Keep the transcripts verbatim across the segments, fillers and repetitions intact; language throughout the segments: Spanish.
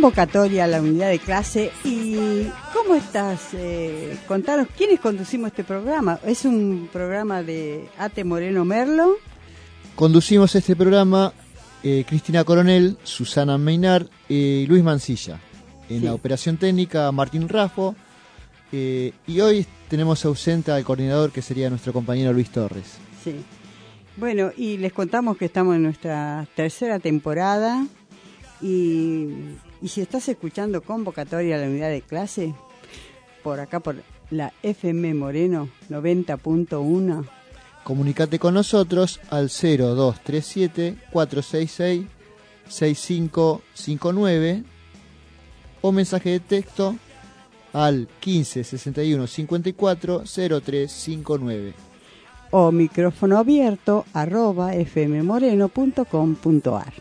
convocatoria a la unidad de clase. ¿Y cómo estás? Eh, contanos, ¿quiénes conducimos este programa? Es un programa de Ate Moreno Merlo. Conducimos este programa eh, Cristina Coronel, Susana Meinar y eh, Luis Mancilla. En sí. La operación técnica, Martín Raffo. Eh, y hoy tenemos ausente al coordinador, que sería nuestro compañero Luis Torres. Sí. Bueno, y les contamos que estamos en nuestra tercera temporada. Y, y si estás escuchando convocatoria a la unidad de clase, por acá por la F M Moreno noventa punto uno, comunicate con nosotros al cero dos tres siete, cuatro seis seis, seis cinco cinco nueve o mensaje de texto al quince sesenta y uno cincuenta y cuatro cero tres cinco nueve o micrófono abierto arroba fmmoreno punto com punto ar.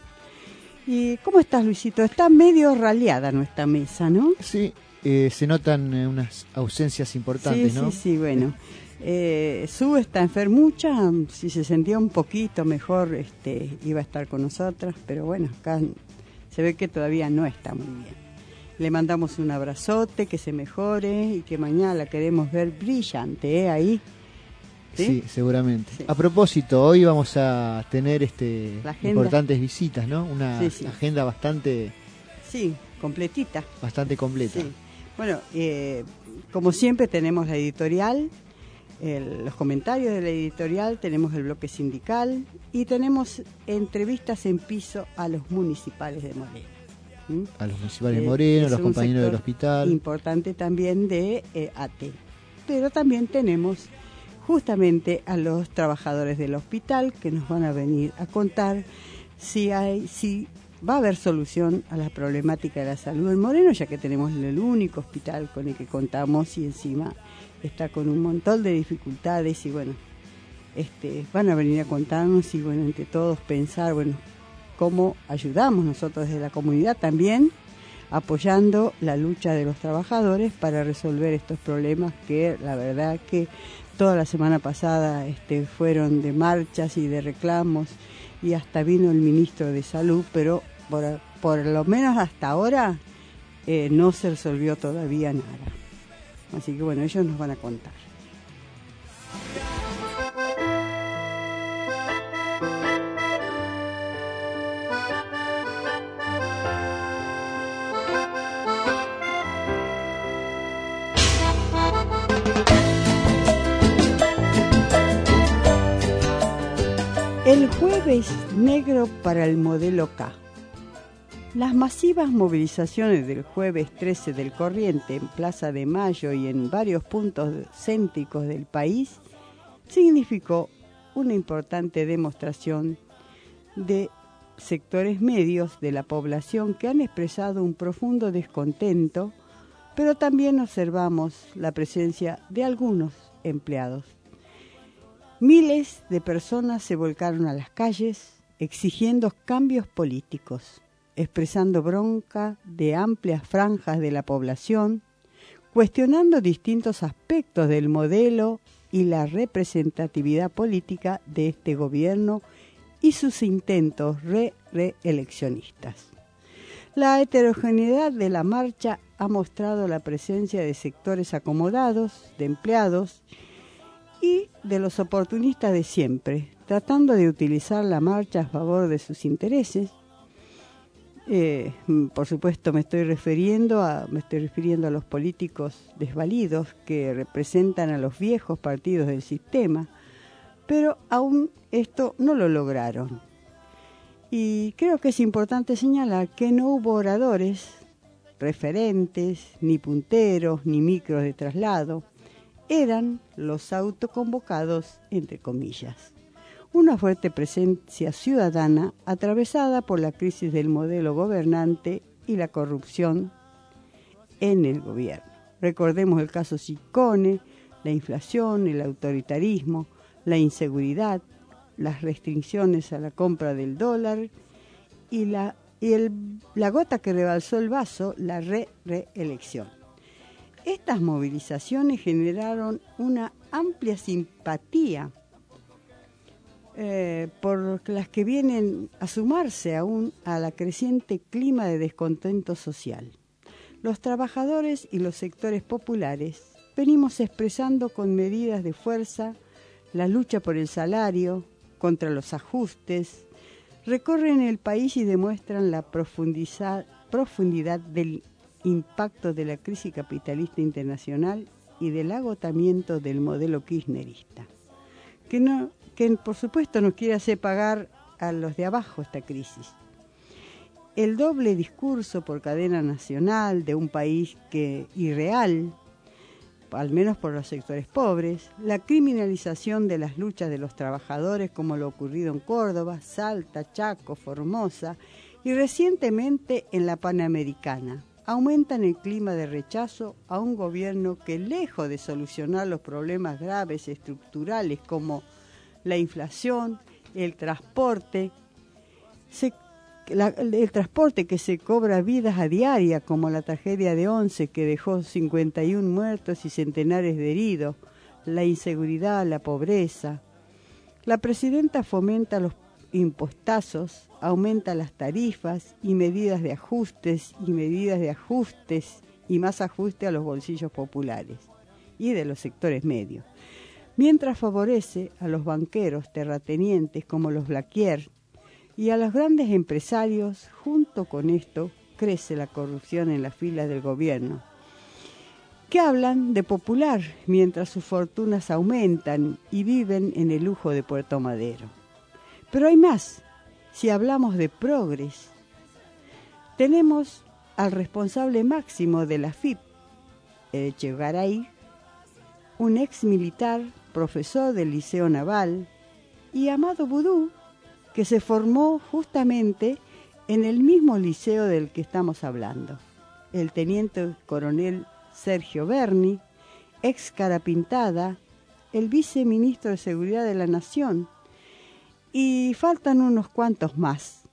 ¿Y cómo estás, Luisito? Está medio raleada nuestra mesa, ¿no? Sí, eh, se notan eh, unas ausencias importantes, sí, ¿no? Sí, sí, bueno. Eh, Su está enfermucha, si se sentía un poquito mejor este, iba a estar con nosotras, pero bueno, acá se ve que todavía no está muy bien. Le mandamos un abrazote, que se mejore y que mañana la queremos ver brillante, ¿eh? Ahí. ¿Sí? Sí, seguramente. Sí. A propósito, hoy vamos a tener este importantes visitas, ¿no? Una sí, sí. agenda bastante... Sí, completita. Bastante completa. Sí. Bueno, eh, como siempre tenemos la editorial, el, los comentarios de la editorial, tenemos el bloque sindical y tenemos entrevistas en piso a los municipales de Moreno. ¿Mm? A los municipales de eh, Moreno, los compañeros del hospital. Importante también de eh, A T E. Pero también tenemos justamente a los trabajadores del hospital que nos van a venir a contar si hay, si va a haber solución a la problemática de la salud en Moreno, ya que tenemos el único hospital con el que contamos y encima está con un montón de dificultades y bueno, este, van a venir a contarnos y bueno, entre todos pensar, bueno, cómo ayudamos nosotros desde la comunidad también, apoyando la lucha de los trabajadores para resolver estos problemas que la verdad que toda la semana pasada este, fueron de marchas y de reclamos y hasta vino el ministro de Salud, pero por, por lo menos hasta ahora eh, no se resolvió todavía nada. Así que bueno, ellos nos van a contar. El jueves negro para el modelo K. Las masivas movilizaciones del jueves trece del Corriente en Plaza de Mayo y en varios puntos céntricos del país significó una importante demostración de sectores medios de la población que han expresado un profundo descontento, pero también observamos la presencia de algunos empleados. Miles de personas se volcaron a las calles exigiendo cambios políticos, expresando bronca de amplias franjas de la población, cuestionando distintos aspectos del modelo y la representatividad política de este gobierno y sus intentos re-reeleccionistas. La heterogeneidad de la marcha ha mostrado la presencia de sectores acomodados, de empleados y de los oportunistas de siempre, tratando de utilizar la marcha a favor de sus intereses. Eh, por supuesto me estoy refiriendo a me estoy refiriendo a los políticos desvalidos que representan a los viejos partidos del sistema, pero aún esto no lo lograron. Y creo que es importante señalar que no hubo oradores, referentes, ni punteros, ni micros de traslado. Eran los autoconvocados, entre comillas. Una fuerte presencia ciudadana atravesada por la crisis del modelo gobernante y la corrupción en el gobierno. Recordemos el caso Sicone, la inflación, el autoritarismo, la inseguridad, las restricciones a la compra del dólar y la, y el, la gota que rebalsó el vaso, la re-reelección. Estas movilizaciones generaron una amplia simpatía eh, por las que vienen a sumarse aún a la creciente clima de descontento social. Los trabajadores y los sectores populares venimos expresando con medidas de fuerza la lucha por el salario, contra los ajustes, recorren el país y demuestran la profundidad del impacto de la crisis capitalista internacional y del agotamiento del modelo kirchnerista, que, no, que por supuesto nos quiere hacer pagar a los de abajo esta crisis. El doble discurso por cadena nacional de un país que irreal, al menos por los sectores pobres, la criminalización de las luchas de los trabajadores como lo ocurrido en Córdoba, Salta, Chaco, Formosa y recientemente en la Panamericana, aumentan el clima de rechazo a un gobierno que, lejos de solucionar los problemas graves estructurales como la inflación, el transporte, se La, el transporte que se cobra vidas a diaria, como la tragedia de Once que dejó cincuenta y uno muertos y centenares de heridos, la inseguridad, la pobreza. La presidenta fomenta los impostazos, aumenta las tarifas y medidas de ajustes y medidas de ajustes y más ajuste a los bolsillos populares y de los sectores medios, mientras favorece a los banqueros terratenientes como los Blaquier y a los grandes empresarios. Junto con esto crece la corrupción en las filas del gobierno, que hablan de popular mientras sus fortunas aumentan y viven en el lujo de Puerto Madero. Pero hay más. Si hablamos de progres, tenemos al responsable máximo de la F I P, Echegaray, un ex militar, profesor del Liceo Naval, y Amado Vudú, que se formó justamente en el mismo liceo del que estamos hablando. El teniente coronel Sergio Berni, ex cara pintada, el viceministro de Seguridad de la Nación, y faltan unos cuantos más.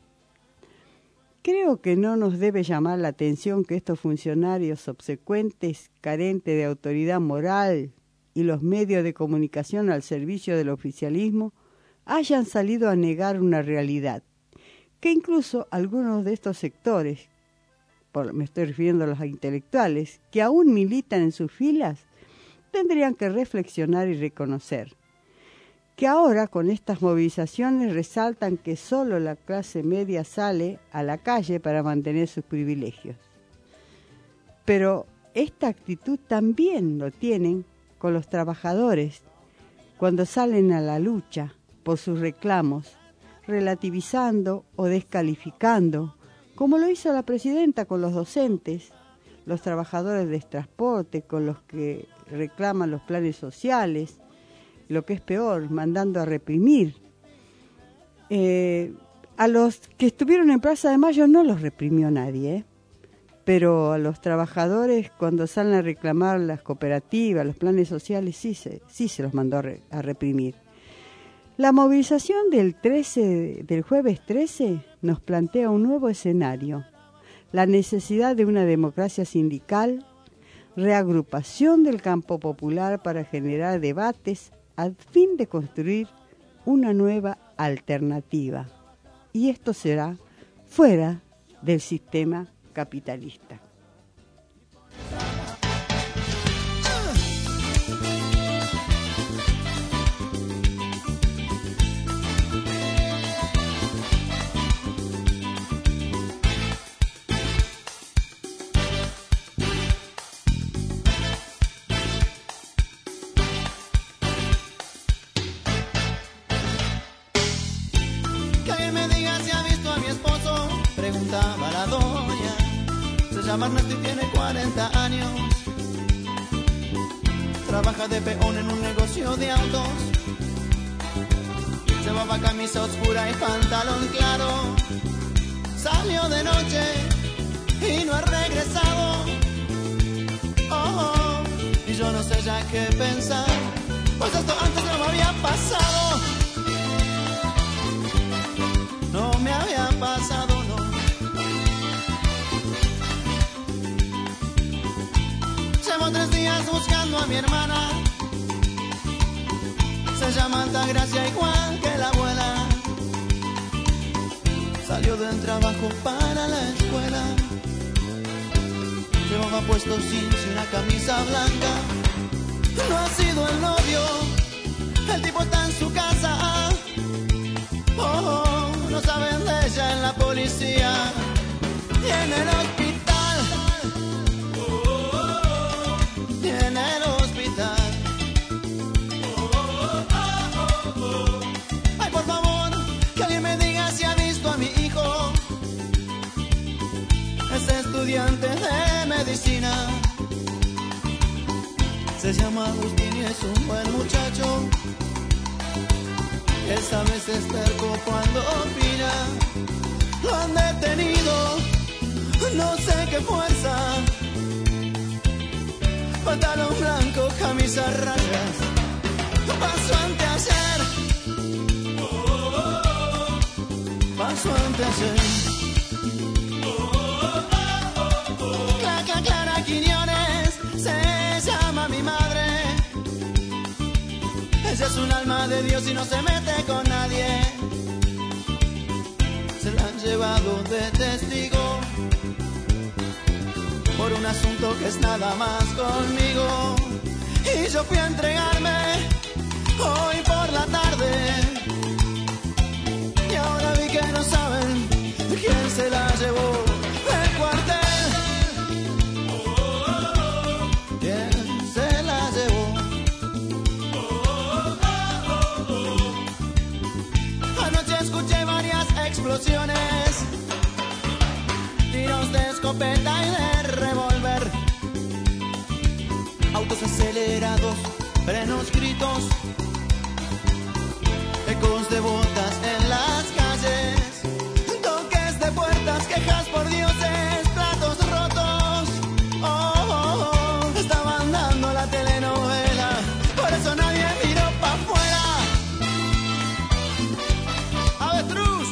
Creo que no nos debe llamar la atención que estos funcionarios obsecuentes, carentes de autoridad moral y los medios de comunicación al servicio del oficialismo, hayan salido a negar una realidad, que incluso algunos de estos sectores, por, me estoy refiriendo a los intelectuales, que aún militan en sus filas, tendrían que reflexionar y reconocer que ahora con estas movilizaciones resaltan que solo la clase media sale a la calle para mantener sus privilegios. Pero esta actitud también lo tienen con los trabajadores cuando salen a la lucha por sus reclamos, relativizando o descalificando, como lo hizo la presidenta con los docentes, los trabajadores de transporte, con los que reclaman los planes sociales, lo que es peor, mandando a reprimir. Eh, a los que estuvieron en Plaza de Mayo no los reprimió nadie, ¿eh? Pero a los trabajadores cuando salen a reclamar las cooperativas, los planes sociales, sí se, sí se los mandó a, re, a reprimir. La movilización del, trece, del jueves trece nos plantea un nuevo escenario, la necesidad de una democracia sindical, reagrupación del campo popular para generar debates a fin de construir una nueva alternativa. Y esto será fuera del sistema capitalista. Preguntaba la doña, se llama Ernesto y tiene cuarenta años. Trabaja de peón en un negocio de autos. Llevaba camisa oscura y pantalón claro. Salió de noche y no ha regresado. Oh, oh, y yo no sé ya qué pensar, pues esto antes no me había pasado. No me había pasado. Llevo tres días buscando a mi hermana. se llama Altagracia igual que la abuela. Salió del trabajo para la escuela. Llevaba puesto jeans y una camisa blanca. No ha sido el novio, el tipo está en su casa. Oh, oh, no saben de ella en la policía y en el hospital. Y en el hospital. Ay, por favor, que alguien me diga si ha visto a mi hijo. Es estudiante de medicina. Se llama Agustín y es un buen muchacho. Esa vez es terco cuando opina. Lo han detenido, no sé qué fuerza. Pantalón blanco, camisa a rayas. Pasó anteayer. Pasó anteayer. Clara, Clara Quiñones se llama mi madre. Ella es un alma de Dios y no se mete con nadie. Se la han llevado de testigo por un asunto que es nada más conmigo. Y yo fui a entregarme hoy por la tarde. Y ahora vi que no saben quién se la llevó del cuartel. ¿Quién se la llevó? Anoche escuché varias explosiones, tiros de escopeta y de revólver, autos acelerados, frenos, gritos, ecos de botas en las calles, toques de puertas, quejas por dioses, platos rotos. Oh, oh, oh, estaban dando la telenovela, por eso nadie miró pa' afuera. ¡Avestruz!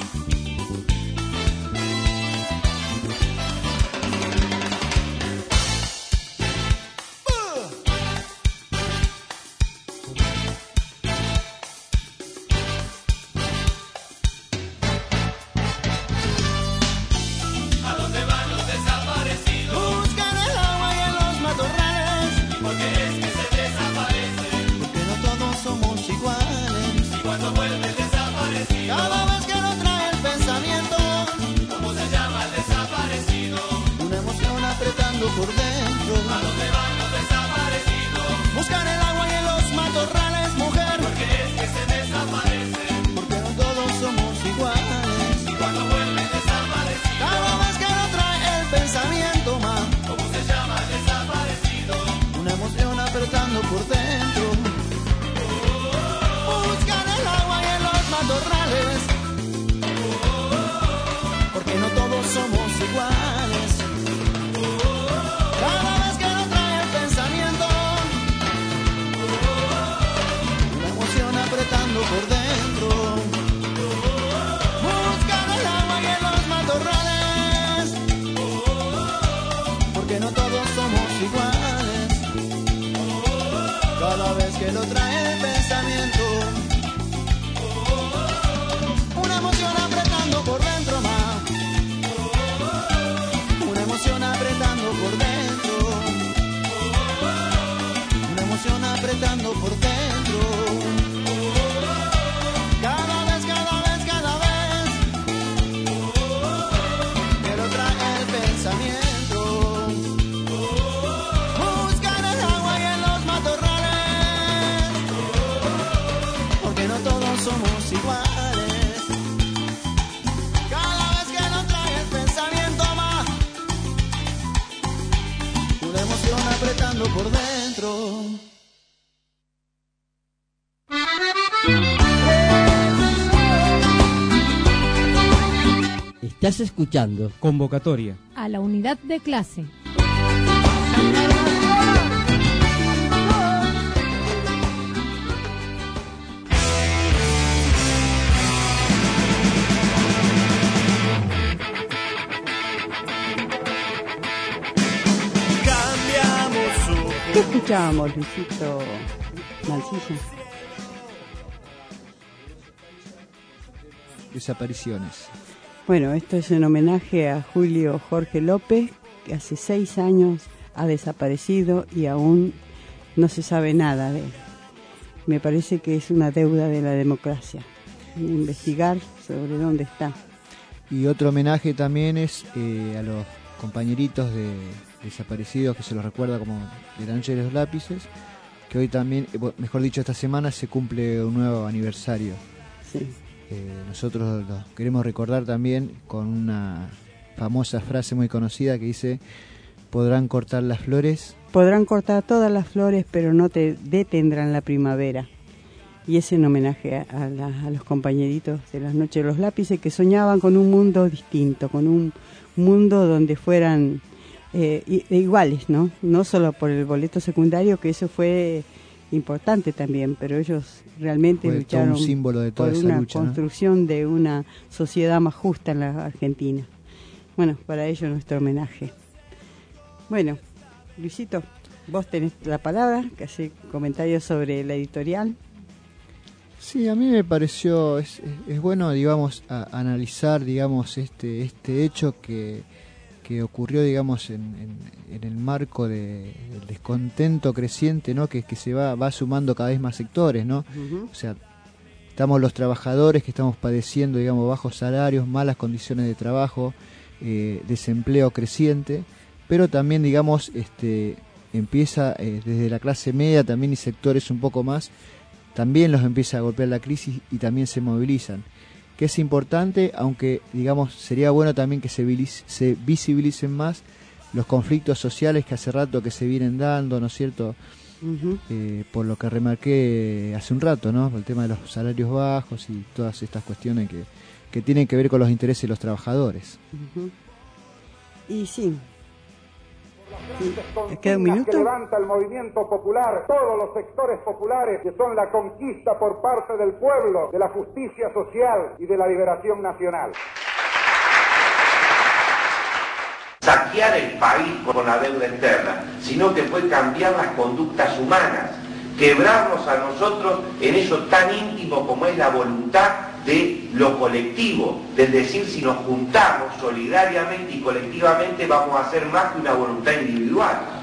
Por dentro, ¿a dónde van los desaparecidos? Buscan el agua y en los matorrales, mujer. Porque es que se desaparecen. Porque no todos somos iguales. Y cuando vuelven desaparecidos, cada vez que lo trae el pensamiento más. ¿Cómo se llama el desaparecido? Una emoción apretando por dentro. Buscan el agua y en los matorrales. Porque no todos somos iguales. Cada vez que lo trae el pensamiento, una emoción apretando por dentro. Buscan el agua y en los matorrales, porque no todos somos iguales. Cada vez que lo trae el pensamiento, una emoción apretando por dentro más. Una emoción apretando por dentro. Una emoción apretando por dentro. Cada vez, cada vez, cada vez que lo trae el pensamiento. Buscar el agua y en los matorrales, porque no todos somos iguales. Cada vez que lo trae el pensamiento más. Una emoción apretando por dentro. Estás escuchando Convocatoria a la unidad de clase. ¿Qué escuchábamos, Luisito Mancilla? desapariciones. Bueno, esto es en homenaje a Julio Jorge López, que hace seis años ha desaparecido y aún no se sabe nada de él. Me parece que es una deuda de la democracia, investigar sobre dónde está. Y otro homenaje también es eh, a los compañeritos de desaparecidos, que se los recuerda como de la Noche de los Lápices, que hoy también, mejor dicho, esta semana se cumple un nuevo aniversario. Sí. Eh, nosotros los queremos recordar también con una famosa frase muy conocida que dice: podrán cortar las flores. Podrán cortar todas las flores, pero no te detendrán la primavera. Y es en homenaje a, a, la, a los compañeritos de las Noches de los Lápices que soñaban con un mundo distinto, con un mundo donde fueran eh, iguales, ¿no? No solo por el boleto secundario, que eso fue importante también, pero ellos realmente fue lucharon un símbolo de toda por esa una lucha, construcción, ¿no?, de una sociedad más justa en la Argentina. Bueno, para ello nuestro homenaje. Bueno, Luisito, vos tenés la palabra, que hace comentarios sobre la editorial. Sí, a mí me pareció, es, es, es bueno, digamos, a, analizar, digamos, este este hecho que, que ocurrió, digamos, en, en, en el marco de, del descontento creciente, ¿no?, que, que se va, va sumando cada vez más sectores, ¿no? Uh-huh. O sea, estamos los trabajadores que estamos padeciendo, digamos, bajos salarios, malas condiciones de trabajo, eh, desempleo creciente, pero también, digamos, este empieza eh, desde la clase media también y sectores un poco más, también los empieza a golpear la crisis y también se movilizan, que es importante, aunque digamos sería bueno también que se, se visibilicen más los conflictos sociales que hace rato que se vienen dando, ¿no es cierto? Uh-huh. Eh, por lo que remarqué hace un rato, ¿no? Por el tema de los salarios bajos y todas estas cuestiones que, que tienen que ver con los intereses de los trabajadores. Uh-huh. Y sí. ¿Queda un minuto? Que levanta el movimiento popular, todos los sectores populares que son la conquista por parte del pueblo de la justicia social y de la liberación nacional. Saquear el país con la deuda externa, sino que fue cambiar las conductas humanas, quebrarnos a nosotros en eso tan íntimo como es la voluntad de lo colectivo, es decir, si nos juntamos solidariamente y colectivamente vamos a hacer más que una voluntad individual.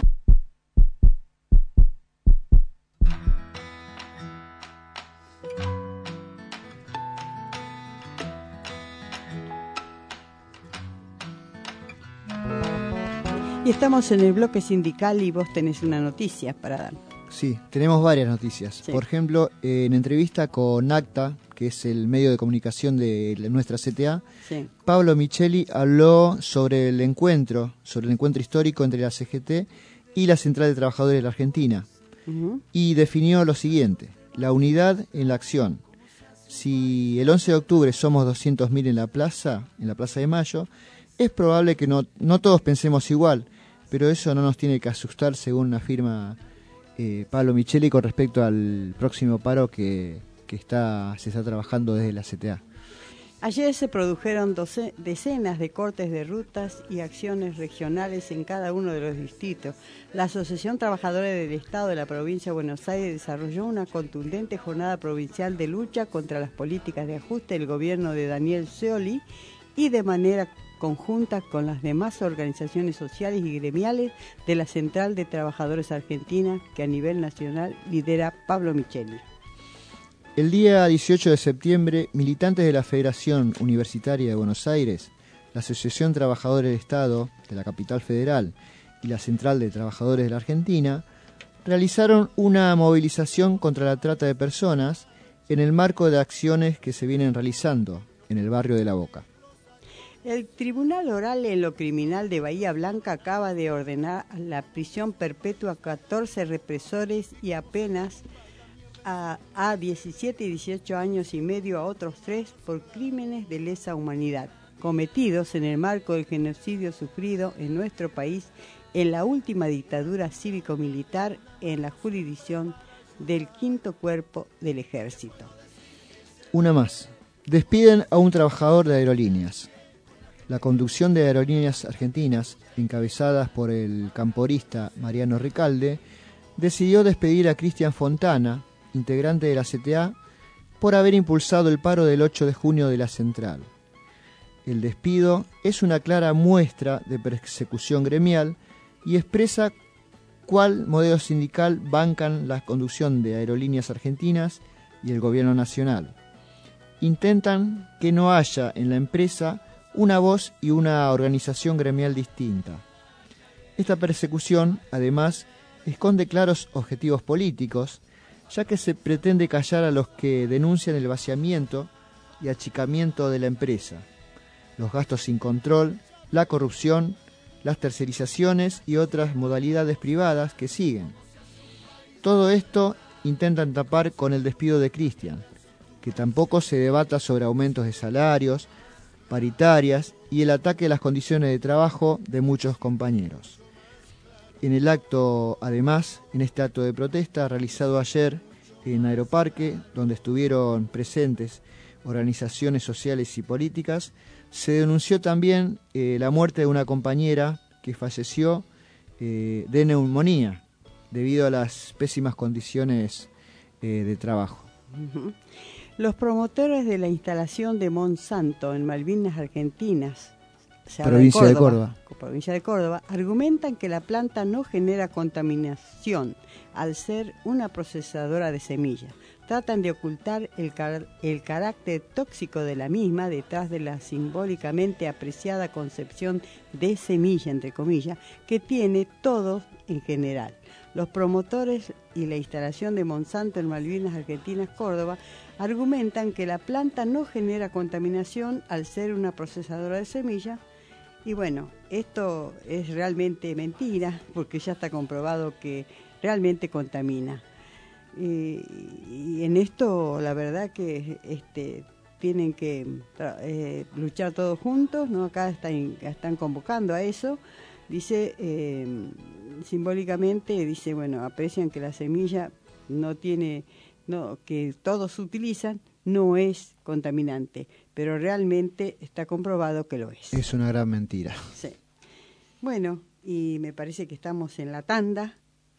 Y estamos en el bloque sindical y vos tenés una noticia para dar. Sí, tenemos varias noticias. Sí. Por ejemplo, eh, en entrevista con ACTA, que es el medio de comunicación de nuestra C T A, sí. Pablo Micheli habló sobre el encuentro, sobre el encuentro histórico entre la C G T y la Central de Trabajadores de la Argentina, uh-huh. y definió lo siguiente: la unidad en la acción. Si el once de octubre somos doscientos mil en la plaza, en la Plaza de Mayo, es probable que no, no todos pensemos igual, pero eso no nos tiene que asustar, según afirma eh, Pablo Micheli con respecto al próximo paro que, que está se está trabajando desde la C T A. Ayer se produjeron doce, decenas de cortes de rutas y acciones regionales en cada uno de los distritos. La Asociación Trabajadora del Estado de la Provincia de Buenos Aires desarrolló una contundente jornada provincial de lucha contra las políticas de ajuste del gobierno de Daniel Scioli y de manera conjunta con las demás organizaciones sociales y gremiales de la Central de Trabajadores Argentina, que a nivel nacional lidera Pablo Micheli. El día dieciocho de septiembre, militantes de la Federación Universitaria de Buenos Aires, la Asociación Trabajadores del Estado de la Capital Federal y la Central de Trabajadores de la Argentina realizaron una movilización contra la trata de personas en el marco de acciones que se vienen realizando en el barrio de La Boca. El Tribunal Oral en lo Criminal de Bahía Blanca acaba de ordenar la prisión perpetua a catorce represores y apenas a, a diecisiete y dieciocho años y medio a otros tres por crímenes de lesa humanidad, cometidos en el marco del genocidio sufrido en nuestro país en la última dictadura cívico-militar en la jurisdicción del Quinto Cuerpo del Ejército. Una más. Despiden a un trabajador de aerolíneas. La conducción de Aerolíneas Argentinas, encabezadas por el camporista Mariano Recalde, decidió despedir a Cristian Fontana, integrante de la C T A, por haber impulsado el paro del ocho de junio de la central. El despido es una clara muestra de persecución gremial y expresa cuál modelo sindical bancan la conducción de Aerolíneas Argentinas y el gobierno nacional. Intentan que no haya en la empresa una voz y una organización gremial distinta. Esta persecución, además, esconde claros objetivos políticos, ya que se pretende callar a los que denuncian el vaciamiento y achicamiento de la empresa, los gastos sin control, la corrupción, las tercerizaciones y otras modalidades privadas que siguen. Todo esto intentan tapar con el despido de Cristian, que tampoco se debata sobre aumentos de salarios, paritarias y el ataque a las condiciones de trabajo de muchos compañeros. En el acto, además, en este acto de protesta realizado ayer en Aeroparque, donde estuvieron presentes organizaciones sociales y políticas, se denunció también eh, la muerte de una compañera que falleció eh, de neumonía debido a las pésimas condiciones eh, de trabajo. Uh-huh. Los promotores de la instalación de Monsanto en Malvinas Argentinas, provincia de Córdoba, de Córdoba, provincia de Córdoba, argumentan que la planta no genera contaminación al ser una procesadora de semillas. Tratan de ocultar el, car- el carácter tóxico de la misma detrás de la simbólicamente apreciada concepción de semilla, entre comillas, que tiene todo en general. Los promotores y la instalación de Monsanto en Malvinas Argentinas, Córdoba, argumentan que la planta no genera contaminación al ser una procesadora de semillas. Y bueno, esto es realmente mentira, porque ya está comprobado que realmente contamina. Y, y en esto la verdad que este, tienen que eh, luchar todos juntos, ¿no? Acá están, están convocando a eso. Dice, eh, simbólicamente, dice, bueno, aprecian que la semilla no tiene, no, que todos utilizan, no es contaminante, pero realmente está comprobado que lo es. Es una gran mentira. Sí. Bueno, y me parece que estamos en la tanda.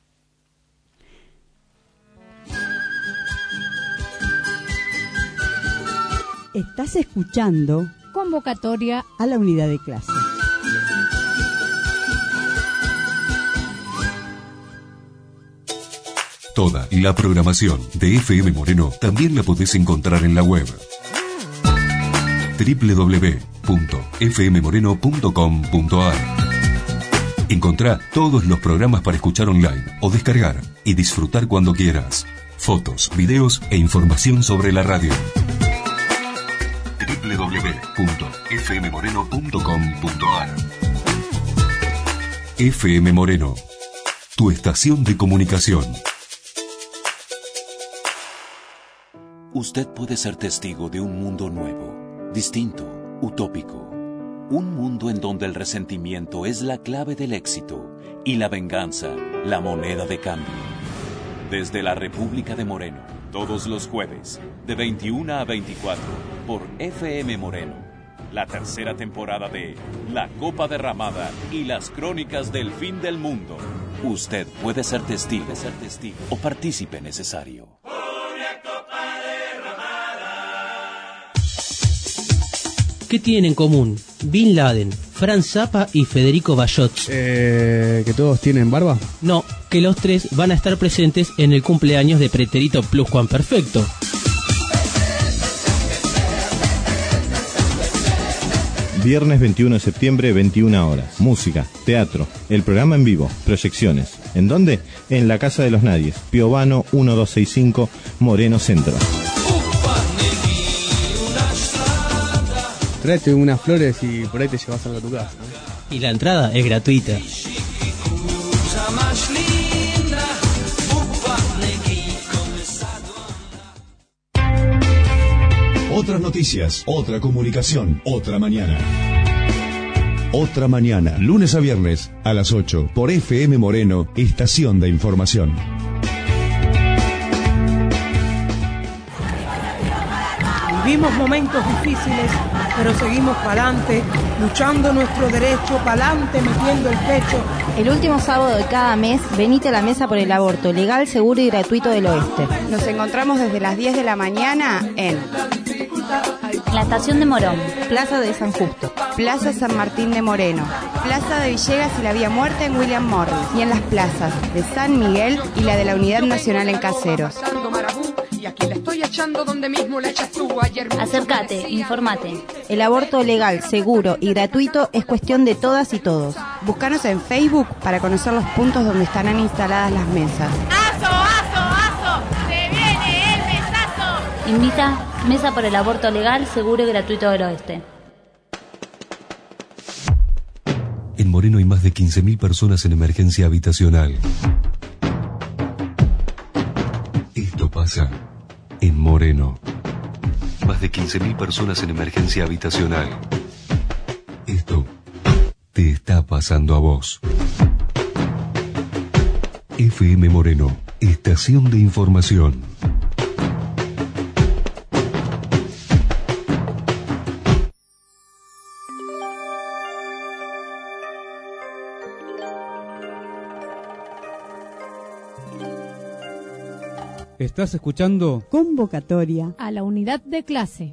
Estás escuchando Convocatoria a la unidad de clase. Toda la programación de F M Moreno también la podés encontrar en la web doble u doble u doble u punto f m moreno punto com punto a r. Encontrá todos los programas para escuchar online o descargar y disfrutar cuando quieras. Fotos, videos e información sobre la radio. doble u doble u doble u punto f m moreno punto com punto a r. F M Moreno, tu estación de comunicación. Usted puede ser testigo de un mundo nuevo, distinto, utópico. Un mundo en donde el resentimiento es la clave del éxito y la venganza la moneda de cambio. Desde la República de Moreno, todos los jueves, de veintiuna a veinticuatro, por F M Moreno. La tercera temporada de La Copa Derramada y las Crónicas del Fin del Mundo. Usted puede ser testigo, ser testigo o partícipe necesario. ¿Qué tienen en común Bin Laden, Frank Zappa y Federico Bayot? Eh, ¿Que todos tienen barba? No, que los tres van a estar presentes en el cumpleaños de Preterito Plus Juan Perfecto. Viernes veintiuno de septiembre, veintiuna horas. Música, teatro, el programa en vivo, proyecciones. ¿En dónde? En la Casa de los Nadies, Piovano mil doscientos sesenta y cinco, Moreno Centro. Traete unas flores y por ahí te llevas algo a tu casa. Y la entrada es gratuita. Otras noticias, otra comunicación, otra mañana. Otra mañana, lunes a viernes a las ocho, por F M Moreno, estación de información. Vivimos momentos difíciles pero seguimos pa'lante, luchando nuestro derecho, pa'lante, metiendo el pecho. El último sábado de cada mes, venite a la Mesa por el Aborto, legal, seguro y gratuito del Oeste. Nos encontramos desde las diez de la mañana en la Estación de Morón, Plaza de San Justo, Plaza San Martín de Moreno, Plaza de Villegas y la Vía Muerta en William Morris, y en las plazas de San Miguel y la de la Unidad Nacional en Caseros. Acércate, informate. El aborto legal, seguro y gratuito es cuestión de todas y todos. Búscanos en Facebook para conocer los puntos donde estarán instaladas las mesas. ¡Aso, aso, aso! ¡Se viene el mesazo! Invita Mesa por el Aborto legal, seguro y gratuito del Oeste. En Moreno hay más de quince mil personas en emergencia habitacional. Esto pasa en Moreno. Más de quince mil personas en emergencia habitacional. Esto te está pasando a vos. F M Moreno, estación de información. ¿Estás escuchando? Convocatoria a la unidad de clase.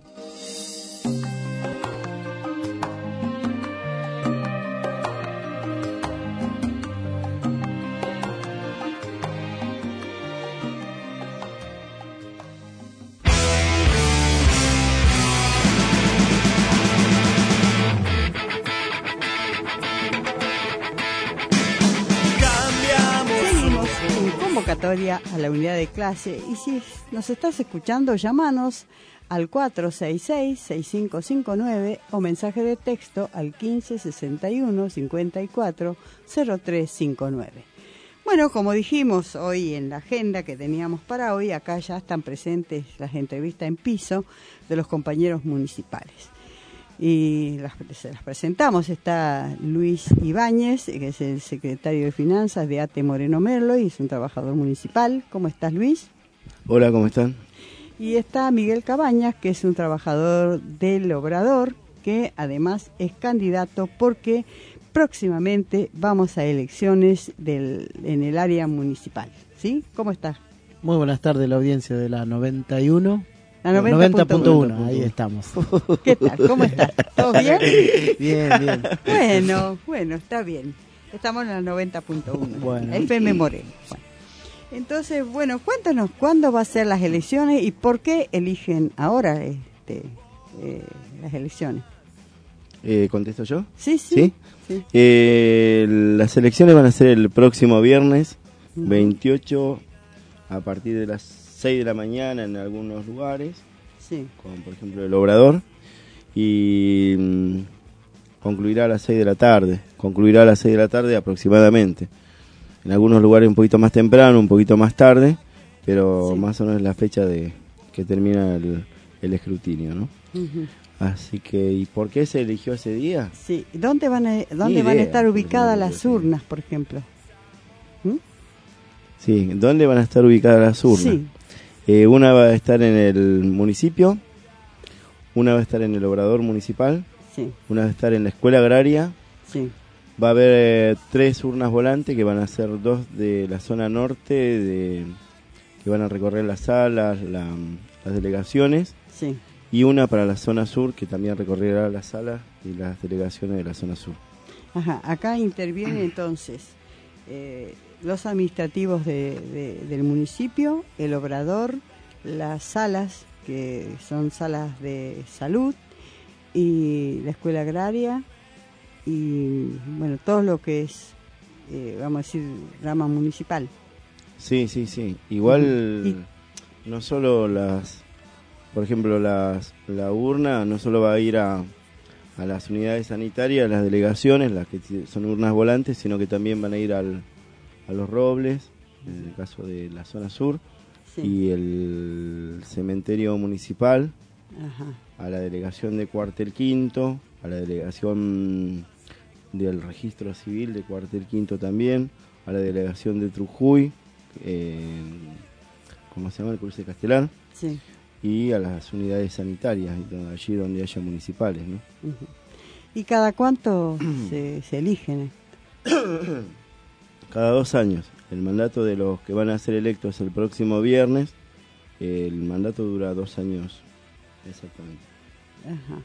Convocatoria a la unidad de clase, y si nos estás escuchando, llamanos al cuatro seis seis, seis cinco cinco nueve o mensaje de texto al quince sesenta y uno cincuenta y cuatro cero tres cinco nueve. Bueno, como dijimos hoy en la agenda que teníamos para hoy, acá ya están presentes las entrevistas en piso de los compañeros municipales. Y las, se las presentamos. Está Luis Ibáñez, que es el secretario de Finanzas de A T E Moreno Merlo y es un trabajador municipal. ¿Cómo estás, Luis? Hola, ¿cómo están? Y está Miguel Cabañas, que es un trabajador del Obrador, que además es candidato porque próximamente vamos a elecciones del, en el área municipal. ¿Sí? ¿Cómo estás? Muy buenas tardes, la audiencia de la noventa y uno. La noventa punto uno, ahí estamos. ¿Qué tal? ¿Cómo estás? ¿Todo bien? Bien, bien. Bueno, bueno, está bien. Estamos en la noventa punto uno, bueno. F M Moreno. Bueno. Entonces, bueno, cuéntanos, ¿cuándo va a ser las elecciones y por qué eligen ahora este, eh, las elecciones? Eh, ¿Contesto yo? Sí, sí. ¿Sí? sí. Eh, las elecciones van a ser el próximo viernes, uh-huh. veintiocho, a partir de las seis de la mañana en algunos lugares, sí. como por ejemplo el Obrador, y mmm, concluirá a las seis de la tarde, concluirá a las seis de la tarde aproximadamente. En algunos lugares un poquito más temprano, un poquito más tarde, pero sí. más o menos la fecha de que termina el, el escrutinio, ¿no? Uh-huh. Así que, ¿y por qué se eligió ese día? Sí, ¿dónde van a, dónde van a estar ubicadas las urnas, por ejemplo? ¿Mm? Sí, ¿dónde van a estar ubicadas las urnas? Sí. Eh, una va a estar en el municipio, una va a estar en el Obrador municipal, sí. una va a estar en la escuela agraria, sí. va a haber eh, tres urnas volantes que van a ser dos de la zona norte, de, que van a recorrer las salas, la, las delegaciones, sí. y una para la zona sur que también recorrerá las salas y las delegaciones de la zona sur. Ajá, acá interviene entonces eh, los administrativos de, de, del municipio, el Obrador, las salas, que son salas de salud, y la escuela agraria, y bueno, todo lo que es, eh, vamos a decir, rama municipal. Sí, sí, sí. Igual, y, no solo las, por ejemplo, las, la urna no solo va a ir a, a las unidades sanitarias, las delegaciones, las que son urnas volantes, sino que también van a ir al a Los Robles, en el caso de la zona sur, sí. y el cementerio municipal, ajá. a la delegación de Cuartel Quinto, a la delegación del registro civil de Cuartel Quinto también, a la delegación de Trujuy, eh, ¿cómo se llama? El cruce Castelar, sí. y a las unidades sanitarias, allí donde haya municipales, ¿no? Uh-huh. ¿Y cada cuánto se, se eligen? Cada dos años. El mandato de los que van a ser electos el próximo viernes, el mandato dura dos años exactamente. Ajá.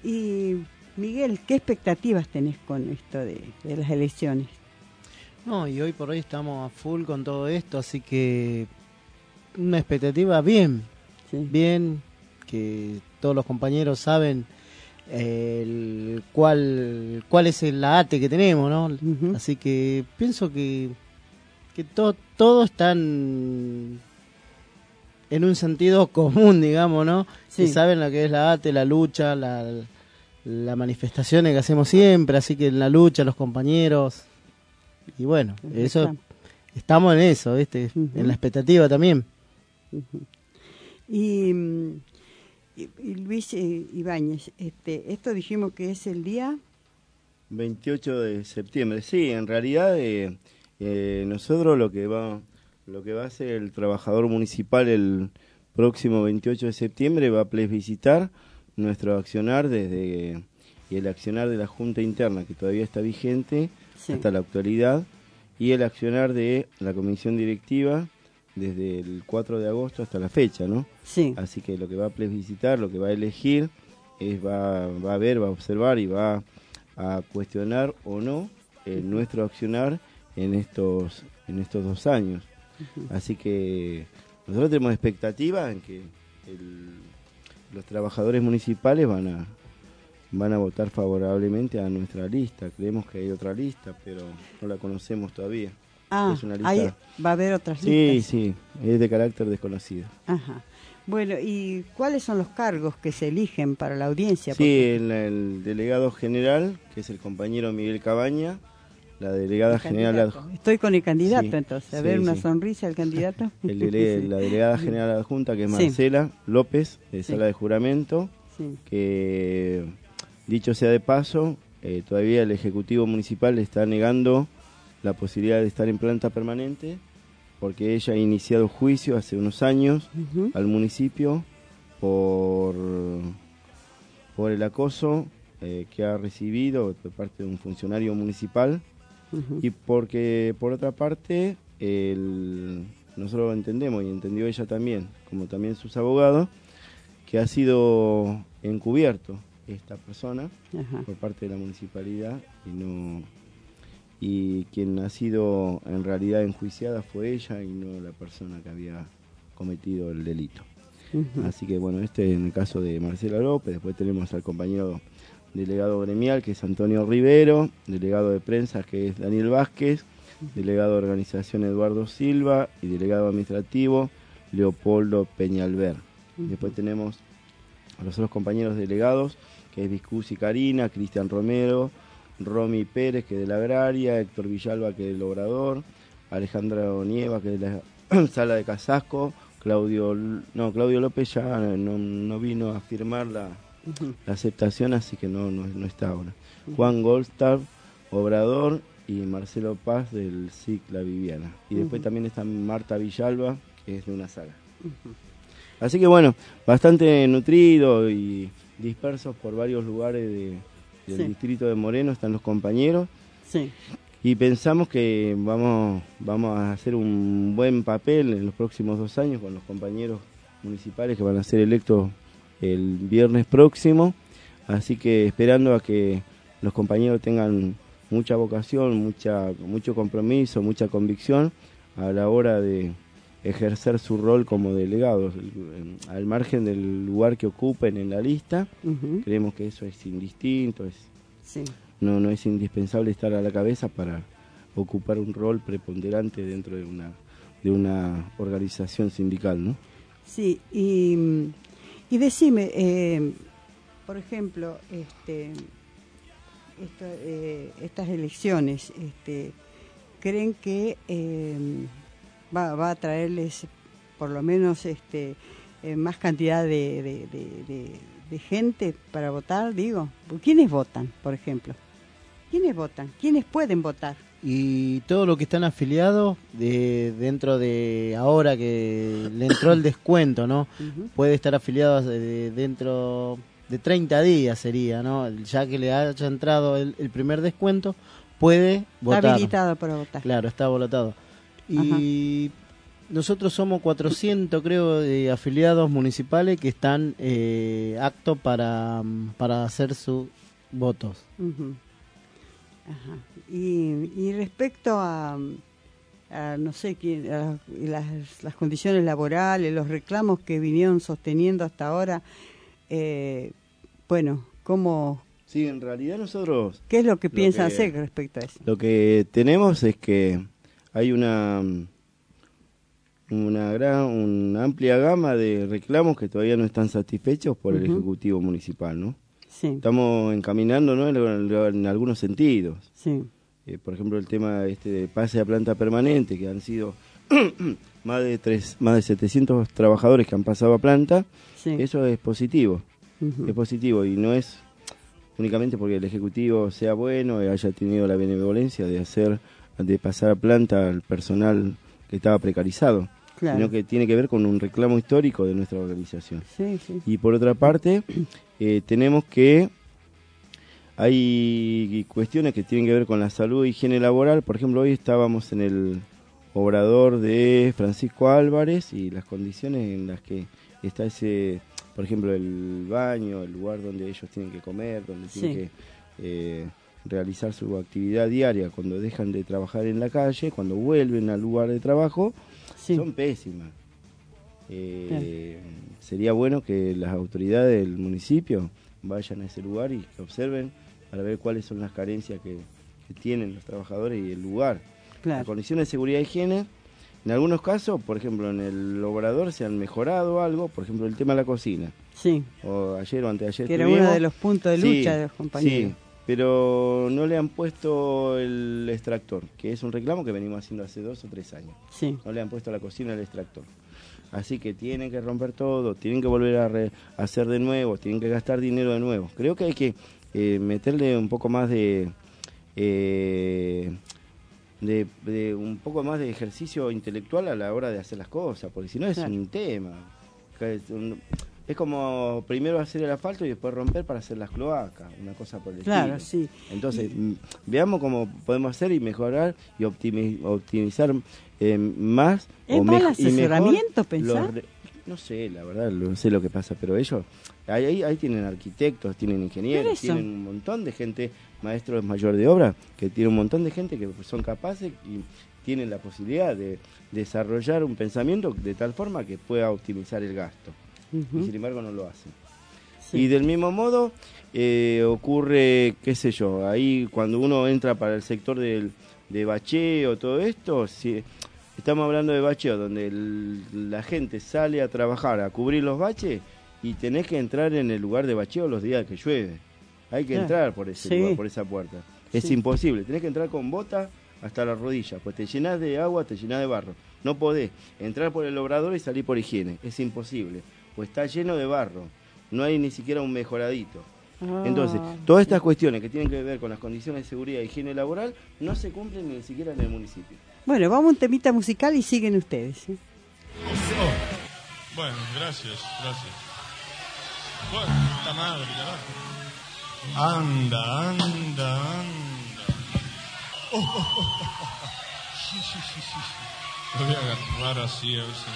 Y Miguel, ¿qué expectativas tenés con esto de, de las elecciones? No, y hoy por hoy estamos a full con todo esto, así que una expectativa bien, sí. bien, que todos los compañeros saben eh, el, cuál, cuál es el ATE que tenemos, ¿no? Uh-huh. Así que pienso que, que to, todos están en un sentido común, digamos, ¿no? Sí. Y saben lo que es la ATE, la lucha, la, la manifestaciones que hacemos siempre, así que en la lucha los compañeros, y bueno, eso estamos en eso, ¿viste? Uh-huh. En la expectativa también. Uh-huh. Y, y, y Luis eh, Ibáñez, este, esto dijimos que es el día veintiocho de septiembre. Sí, en realidad eh, eh, nosotros lo que va lo que va a hacer el trabajador municipal el próximo veintiocho de septiembre va a plebiscitar nuestro accionar desde y el accionar de la Junta Interna, que todavía está vigente, sí, hasta la actualidad, y el accionar de la Comisión Directiva desde el cuatro de agosto hasta la fecha, ¿no? Sí. Así que lo que va a plebiscitar, lo que va a elegir, es va, va a ver, va a observar y va a cuestionar o no el nuestro accionar en estos, en estos dos años. Uh-huh. Así que nosotros tenemos expectativa en que el, los trabajadores municipales van a van a votar favorablemente a nuestra lista. Creemos que hay otra lista, pero no la conocemos todavía. Ah, es una lista... ahí va a haber otras sí, listas. Sí, sí, es de carácter desconocido. Ajá. Bueno, ¿y cuáles son los cargos que se eligen para la audiencia? Sí, el, el delegado general, que es el compañero Miguel Cabaña, la delegada el general... Adjunta. Estoy con el candidato, sí, entonces, a sí, ver una sí. sonrisa del candidato. El dele, la delegada general adjunta, que es Marcela sí. López, de sí. Sala de Juramento, sí. que... Dicho sea de paso, eh, todavía el Ejecutivo Municipal le está negando la posibilidad de estar en planta permanente porque ella ha iniciado juicio hace unos años uh-huh. al municipio por, por el acoso eh, que ha recibido por parte de un funcionario municipal uh-huh. y porque, por otra parte, el, nosotros lo entendemos y entendió ella también, como también sus abogados, que ha sido encubierto esta persona Ajá. por parte de la municipalidad y no y quien ha sido en realidad enjuiciada fue ella y no la persona que había cometido el delito. Uh-huh. Así que bueno, este es en el caso de Marcela López. Después tenemos al compañero delegado gremial, que es Antonio Rivero, delegado de prensa, que es Daniel Vázquez, uh-huh. delegado de organización Eduardo Silva y delegado administrativo Leopoldo Peñalver. Uh-huh. Después tenemos a los otros compañeros delegados, que es Viscusi Karina, Cristian Romero, Romy Pérez, que es de la Agraria, Héctor Villalba, que es del Obrador, Alejandra Onieva, que es de la Sala de Casasco, Claudio no Claudio López ya no, no vino a firmar la, uh-huh. la aceptación, así que no, no, no está ahora. Uh-huh. Juan Goldstar, Obrador, y Marcelo Paz del S I C La Viviana. Y uh-huh. después también está Marta Villalba, que es de una sala. Uh-huh. Así que bueno, bastante nutrido y dispersos por varios lugares de, del sí. distrito de Moreno están los compañeros sí. y pensamos que vamos vamos a hacer un buen papel en los próximos dos años con los compañeros municipales que van a ser electos el viernes próximo, así que esperando a que los compañeros tengan mucha vocación, mucha mucho compromiso, mucha convicción a la hora de ejercer su rol como delegados, al margen del lugar que ocupen en la lista. Uh-huh. Creemos que eso es indistinto, es, sí. no, no es indispensable estar a la cabeza para ocupar un rol preponderante dentro de una de una organización sindical, ¿no? Sí, y, y decime, eh, por ejemplo, este, esto, eh, estas elecciones, este, ¿creen que eh, Va, va a traerles por lo menos este eh, más cantidad de, de, de, de, de gente para votar, digo? ¿Quiénes votan, por ejemplo? ¿Quiénes votan? ¿Quiénes pueden votar? y todo lo que están afiliados de dentro de ahora que le entró el descuento, ¿no? Uh-huh. Puede estar afiliado de, dentro de treinta días sería, ¿no? Ya que le haya entrado el, el primer descuento, puede votar. Está habilitado para votar. Claro, está votado. Y ajá, nosotros somos cuatrocientos, creo, de afiliados municipales que están eh, aptos para, para hacer sus votos. Uh-huh. Ajá. Y, y respecto a, a no sé, quién, a las, las condiciones laborales, los reclamos que vinieron sosteniendo hasta ahora, eh, bueno, ¿cómo? Sí, en realidad nosotros... ¿Qué es lo que piensan hacer respecto a eso? Lo que tenemos es que hay una... una gran, una amplia gama de reclamos que todavía no están satisfechos por uh-huh. el Ejecutivo Municipal, ¿no? Sí. Estamos encaminándonos en, en, en algunos sentidos. Sí. Eh, por ejemplo, el tema este de pase a planta permanente, que han sido más de tres, más de setecientos trabajadores que han pasado a planta. Sí. Eso es positivo. Uh-huh. Es positivo y no es únicamente porque el Ejecutivo sea bueno y haya tenido la benevolencia de hacer, de pasar a planta al personal que estaba precarizado. Claro. Sino que tiene que ver con un reclamo histórico de nuestra organización. Sí, sí. Y por otra parte, eh, tenemos que hay cuestiones que tienen que ver con la salud e higiene laboral. Por ejemplo, hoy estábamos en el obrador de Francisco Álvarez y las condiciones en las que está ese, por ejemplo, el baño, el lugar donde ellos tienen que comer, donde tienen sí. que eh, realizar su actividad diaria cuando dejan de trabajar en la calle, cuando vuelven al lugar de trabajo. Sí. Son pésimas. Eh, sería bueno que las autoridades del municipio vayan a ese lugar y que observen para ver cuáles son las carencias que, que tienen los trabajadores y el lugar. Claro. Las condiciones de seguridad e higiene, en algunos casos, por ejemplo, en el obrador se han mejorado algo, por ejemplo, el tema de la cocina. Sí. O ayer o anteayer. Que era uno de los puntos de lucha sí, de los compañeros. Sí. Pero no le han puesto el extractor, que es un reclamo que venimos haciendo hace dos o tres años. Sí. No le han puesto a la cocina el extractor. Así que tienen que romper todo, tienen que volver a, re, a hacer de nuevo, tienen que gastar dinero de nuevo. Creo que hay que eh, meterle un poco más de, eh, de, de un poco más de ejercicio intelectual a la hora de hacer las cosas, porque si no es claro. un tema. Es, un, es como primero hacer el asfalto y después romper para hacer las cloacas, una cosa por el claro, estilo. Sí. Entonces, y... veamos cómo podemos hacer y mejorar y optimi, optimizar eh, más. ¿Es o mal asesoramiento, pensar? Re... No sé, la verdad, no sé lo que pasa, pero ellos, ahí, ahí, ahí tienen arquitectos, tienen ingenieros, tienen un montón de gente, maestros mayor de obra, que tienen un montón de gente que son capaces y tienen la posibilidad de desarrollar un pensamiento de tal forma que pueda optimizar el gasto. Uh-huh. Y sin embargo no lo hacen. Sí. Y del mismo modo eh, ocurre, qué sé yo, ahí cuando uno entra para el sector del, de bacheo, todo esto, si, estamos hablando de bacheo, donde el, la gente sale a trabajar, a cubrir los baches, y tenés que entrar en el lugar de bacheo los días que llueve. Hay que yeah. entrar por ese sí. lugar, por esa puerta. Es sí. imposible, tenés que entrar con botas hasta la rodilla, pues te llenás de agua, te llenás de barro. No podés entrar por el obrador y salir por higiene, es imposible. Pues está lleno de barro, no hay ni siquiera un mejoradito. Ah, Entonces, todas estas cuestiones que tienen que ver con las condiciones de seguridad y higiene laboral no se cumplen ni siquiera en el municipio. Bueno, vamos a un temita musical y siguen ustedes. ¿eh? Oh. Bueno, gracias, gracias. Bueno, puta madre, carajo. Anda, anda, anda. Oh, oh, oh, oh. Sí, sí, sí, sí, sí. Lo voy a agarrar así, a ver si...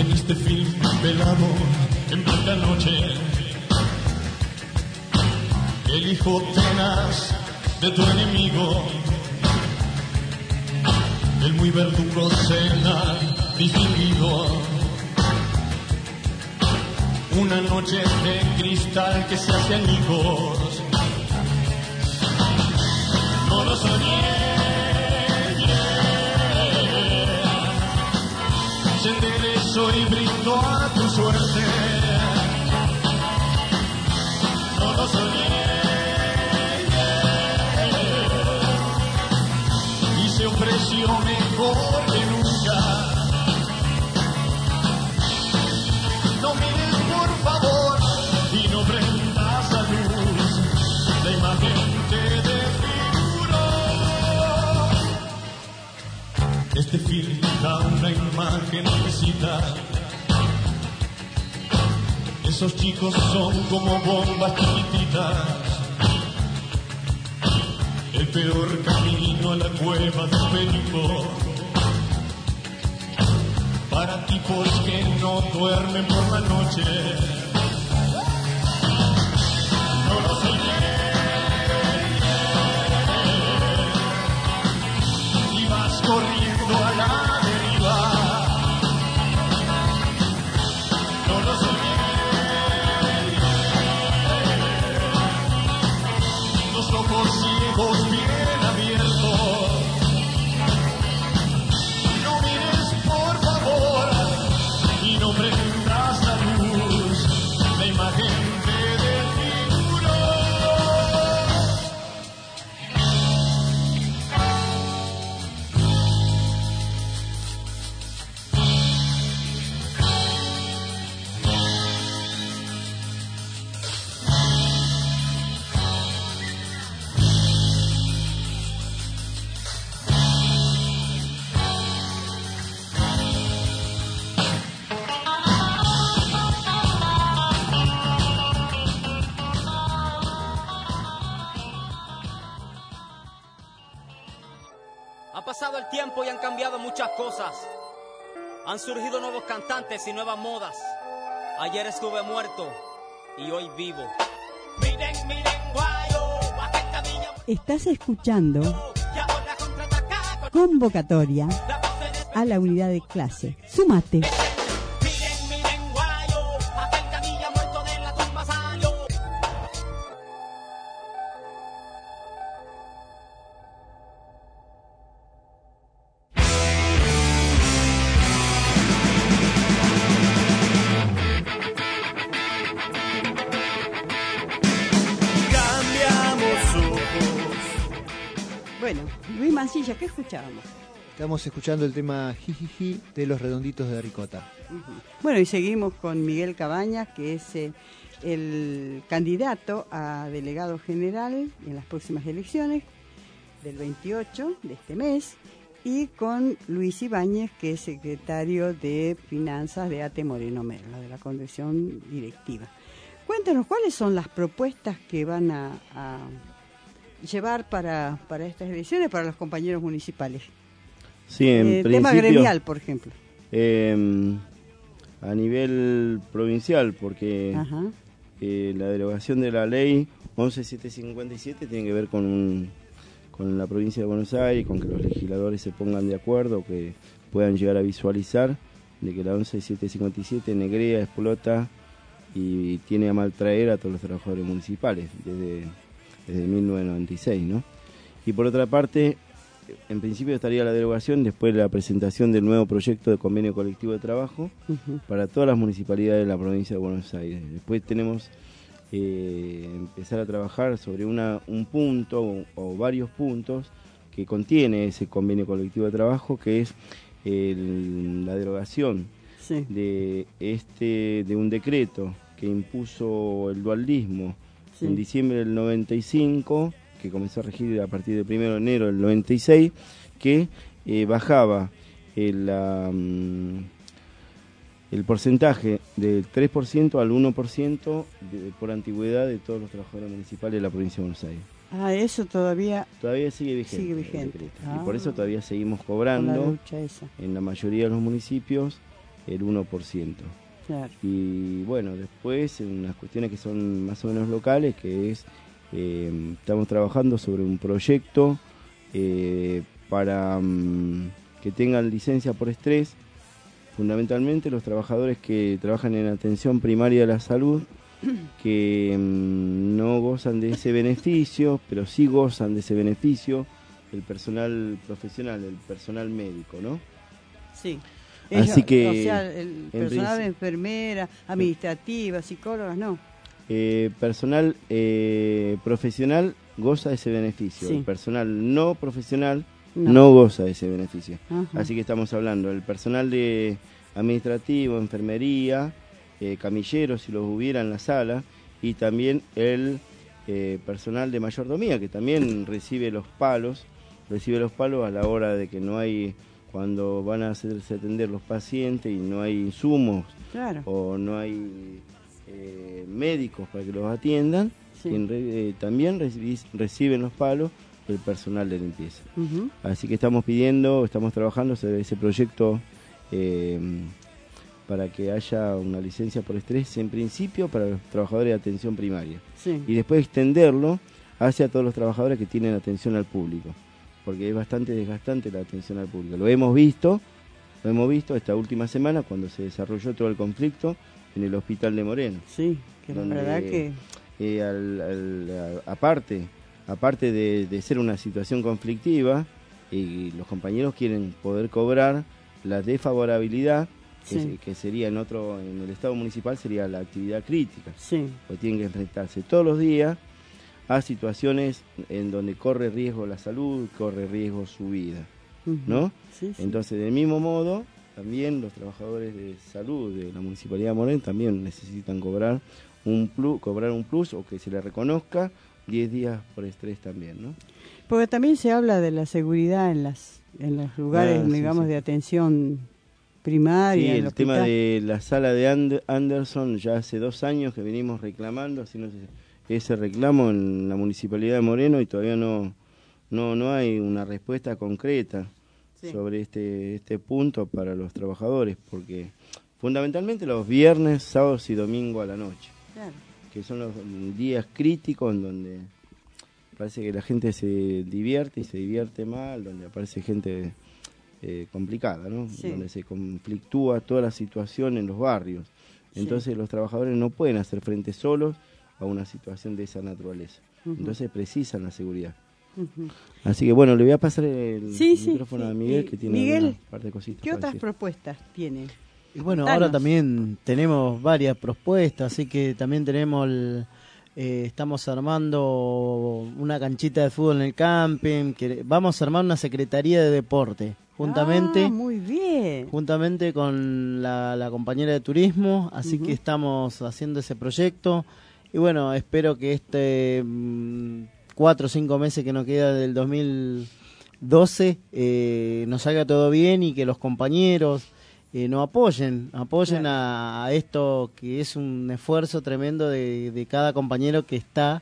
En este film velado en plena noche, el hijo tenaz de tu enemigo, el muy verdugo cena distinguido. Una noche de cristal que se hace añicos. No lo soñé, yeah. Se enderezó y brindó a tu suerte. No lo soñé, yeah. Y se ofreció mejor que nunca. No mires por favor y no prendas a luz la imagen te desfiguró. Este film da una imagen exquisita. Esos chicos son como bombas chiquititas. El peor camino a la cueva del peligro para tipos que no duermen por la noche. No lo soñé, y vas corriendo a la deriva. No lo soñé, los ojos ciegos bien abiertos. No mires por favor y no prendas la luz, la imagen te desfiguró. Ha pasado el tiempo y han cambiado muchas cosas. Han surgido nuevos cantantes y nuevas modas. Ayer estuve muerto y hoy vivo. Miren, miren, guayo, Estás escuchando Convocatoria a la unidad de clase. Súmate. Bueno, Luis Mancilla, ¿qué escuchábamos? Estamos escuchando el tema Jijiji de Los Redonditos de Ricota. Uh-huh. Bueno, y seguimos con Miguel Cabañas, que es eh, el candidato a delegado general en las próximas elecciones del veintiocho de este mes, y con Luis Ibáñez, que es secretario de Finanzas de A T Moreno Merlo, de la Conducción Directiva. Cuéntanos, ¿cuáles son las propuestas que van a, a llevar para, para estas elecciones, para los compañeros municipales? Sí, en eh, principio, tema gremial, por ejemplo. Eh, a nivel provincial, porque eh, la derogación de la ley once mil setecientos cincuenta y siete tiene que ver con, un, con la provincia de Buenos Aires, con que los legisladores se pongan de acuerdo, que puedan llegar a visualizar de que la once mil setecientos cincuenta y siete negrea, explota y tiene a maltraer a todos los trabajadores municipales desde, desde mil novecientos noventa y seis, ¿no? Y por otra parte, en principio estaría la derogación después de la presentación del nuevo proyecto de convenio colectivo de trabajo uh-huh. para todas las municipalidades de la provincia de Buenos Aires. Después tenemos eh, empezar a trabajar sobre una, un punto o, o varios puntos que contiene ese convenio colectivo de trabajo, que es el, la derogación sí. de este de un decreto que impuso el dualismo sí. en diciembre del noventa y cinco, que comenzó a regir a partir del primero de enero del noventa y seis, que eh, bajaba el, um, el porcentaje del tres por ciento al uno por ciento de, por antigüedad de todos los trabajadores municipales de la provincia de Buenos Aires. Ah, eso todavía todavía sigue vigente. Sigue vigente. Ah, y por eso todavía seguimos cobrando la lucha esa. en la mayoría de los municipios el uno por ciento. Claro. Y bueno, después unas cuestiones que son más o menos locales, que es, eh, estamos trabajando sobre un proyecto eh, para um, que tengan licencia por estrés, fundamentalmente los trabajadores que trabajan en atención primaria de la salud, que um, no gozan de ese beneficio, pero sí gozan de ese beneficio el personal profesional, el personal médico, ¿no? Sí. Así Ellos, que, o sea, el personal de princi- enfermera, administrativa, psicólogas, no. Eh, personal eh, profesional goza de ese beneficio. Sí. El personal no profesional No. no, goza de ese beneficio. Ajá. Así que estamos hablando del personal de administrativo, enfermería, eh, camilleros si los hubiera en la sala, y también el eh, personal de mayordomía, que también recibe los palos, recibe los palos a la hora de que no hay, cuando van a hacerse atender los pacientes y no hay insumos, Claro. o no hay eh, médicos para que los atiendan, Sí. quien re- eh, también recibi- reciben los palos el personal de limpieza. Ujú. Así que estamos pidiendo, estamos trabajando sobre ese proyecto eh, para que haya una licencia por estrés, en principio para los trabajadores de atención primaria, Sí. y después extenderlo hacia todos los trabajadores que tienen atención al público, porque es bastante desgastante la atención al público. Lo hemos visto, lo hemos visto esta última semana cuando se desarrolló todo el conflicto en el hospital de Moreno. Sí, que la donde, verdad que... eh, al- al- a- aparte, aparte de, de ser una situación conflictiva, y los compañeros quieren poder cobrar la desfavorabilidad, que, Sí. se- que sería en otro, en el estado municipal sería la actividad crítica, Sí. pues tienen que enfrentarse todos los días a situaciones en donde corre riesgo la salud, corre riesgo su vida, Ujú. ¿no? Sí, sí. Entonces, del mismo modo, también los trabajadores de salud de la Municipalidad de Moreno también necesitan cobrar un plus, cobrar un plus, o que se les reconozca diez días por estrés también, ¿no? Porque también se habla de la seguridad en las en los lugares, Ah, sí, digamos, sí. de atención primaria. Sí, en el el tema hospital. de la sala de And- Anderson, ya hace dos años que venimos reclamando, haciendo ese, ese reclamo en la Municipalidad de Moreno, y todavía no, no, no hay una respuesta concreta Sí. sobre este, este punto para los trabajadores, porque fundamentalmente los viernes, sábados y domingos a la noche, Claro. que son los días críticos en donde parece que la gente se divierte y se divierte mal, donde aparece gente eh, complicada, ¿no? Sí. Donde se conflictúa toda la situación en los barrios. Entonces los trabajadores no pueden hacer frente solos a una situación de esa naturaleza. Ujú. Entonces precisan la seguridad. Ujú. Así que bueno, le voy a pasar el Sí, sí, micrófono sí. a Miguel, Eh, que tiene Miguel, una parte de cositas ¿qué para otras decir. propuestas tiene? Y bueno, Contanos. ahora también tenemos varias propuestas, así que también tenemos el, eh, estamos armando una canchita de fútbol en el camping, que vamos a armar una secretaría de deporte, juntamente Ah, muy bien. juntamente con la, la compañera de turismo, así Ujú. que estamos haciendo ese proyecto, y bueno, espero que este mm, cuatro o cinco meses que nos queda del dos mil doce eh, nos salga todo bien, y que los compañeros eh, nos apoyen, apoyen a, a esto, que es un esfuerzo tremendo de, de cada compañero que está,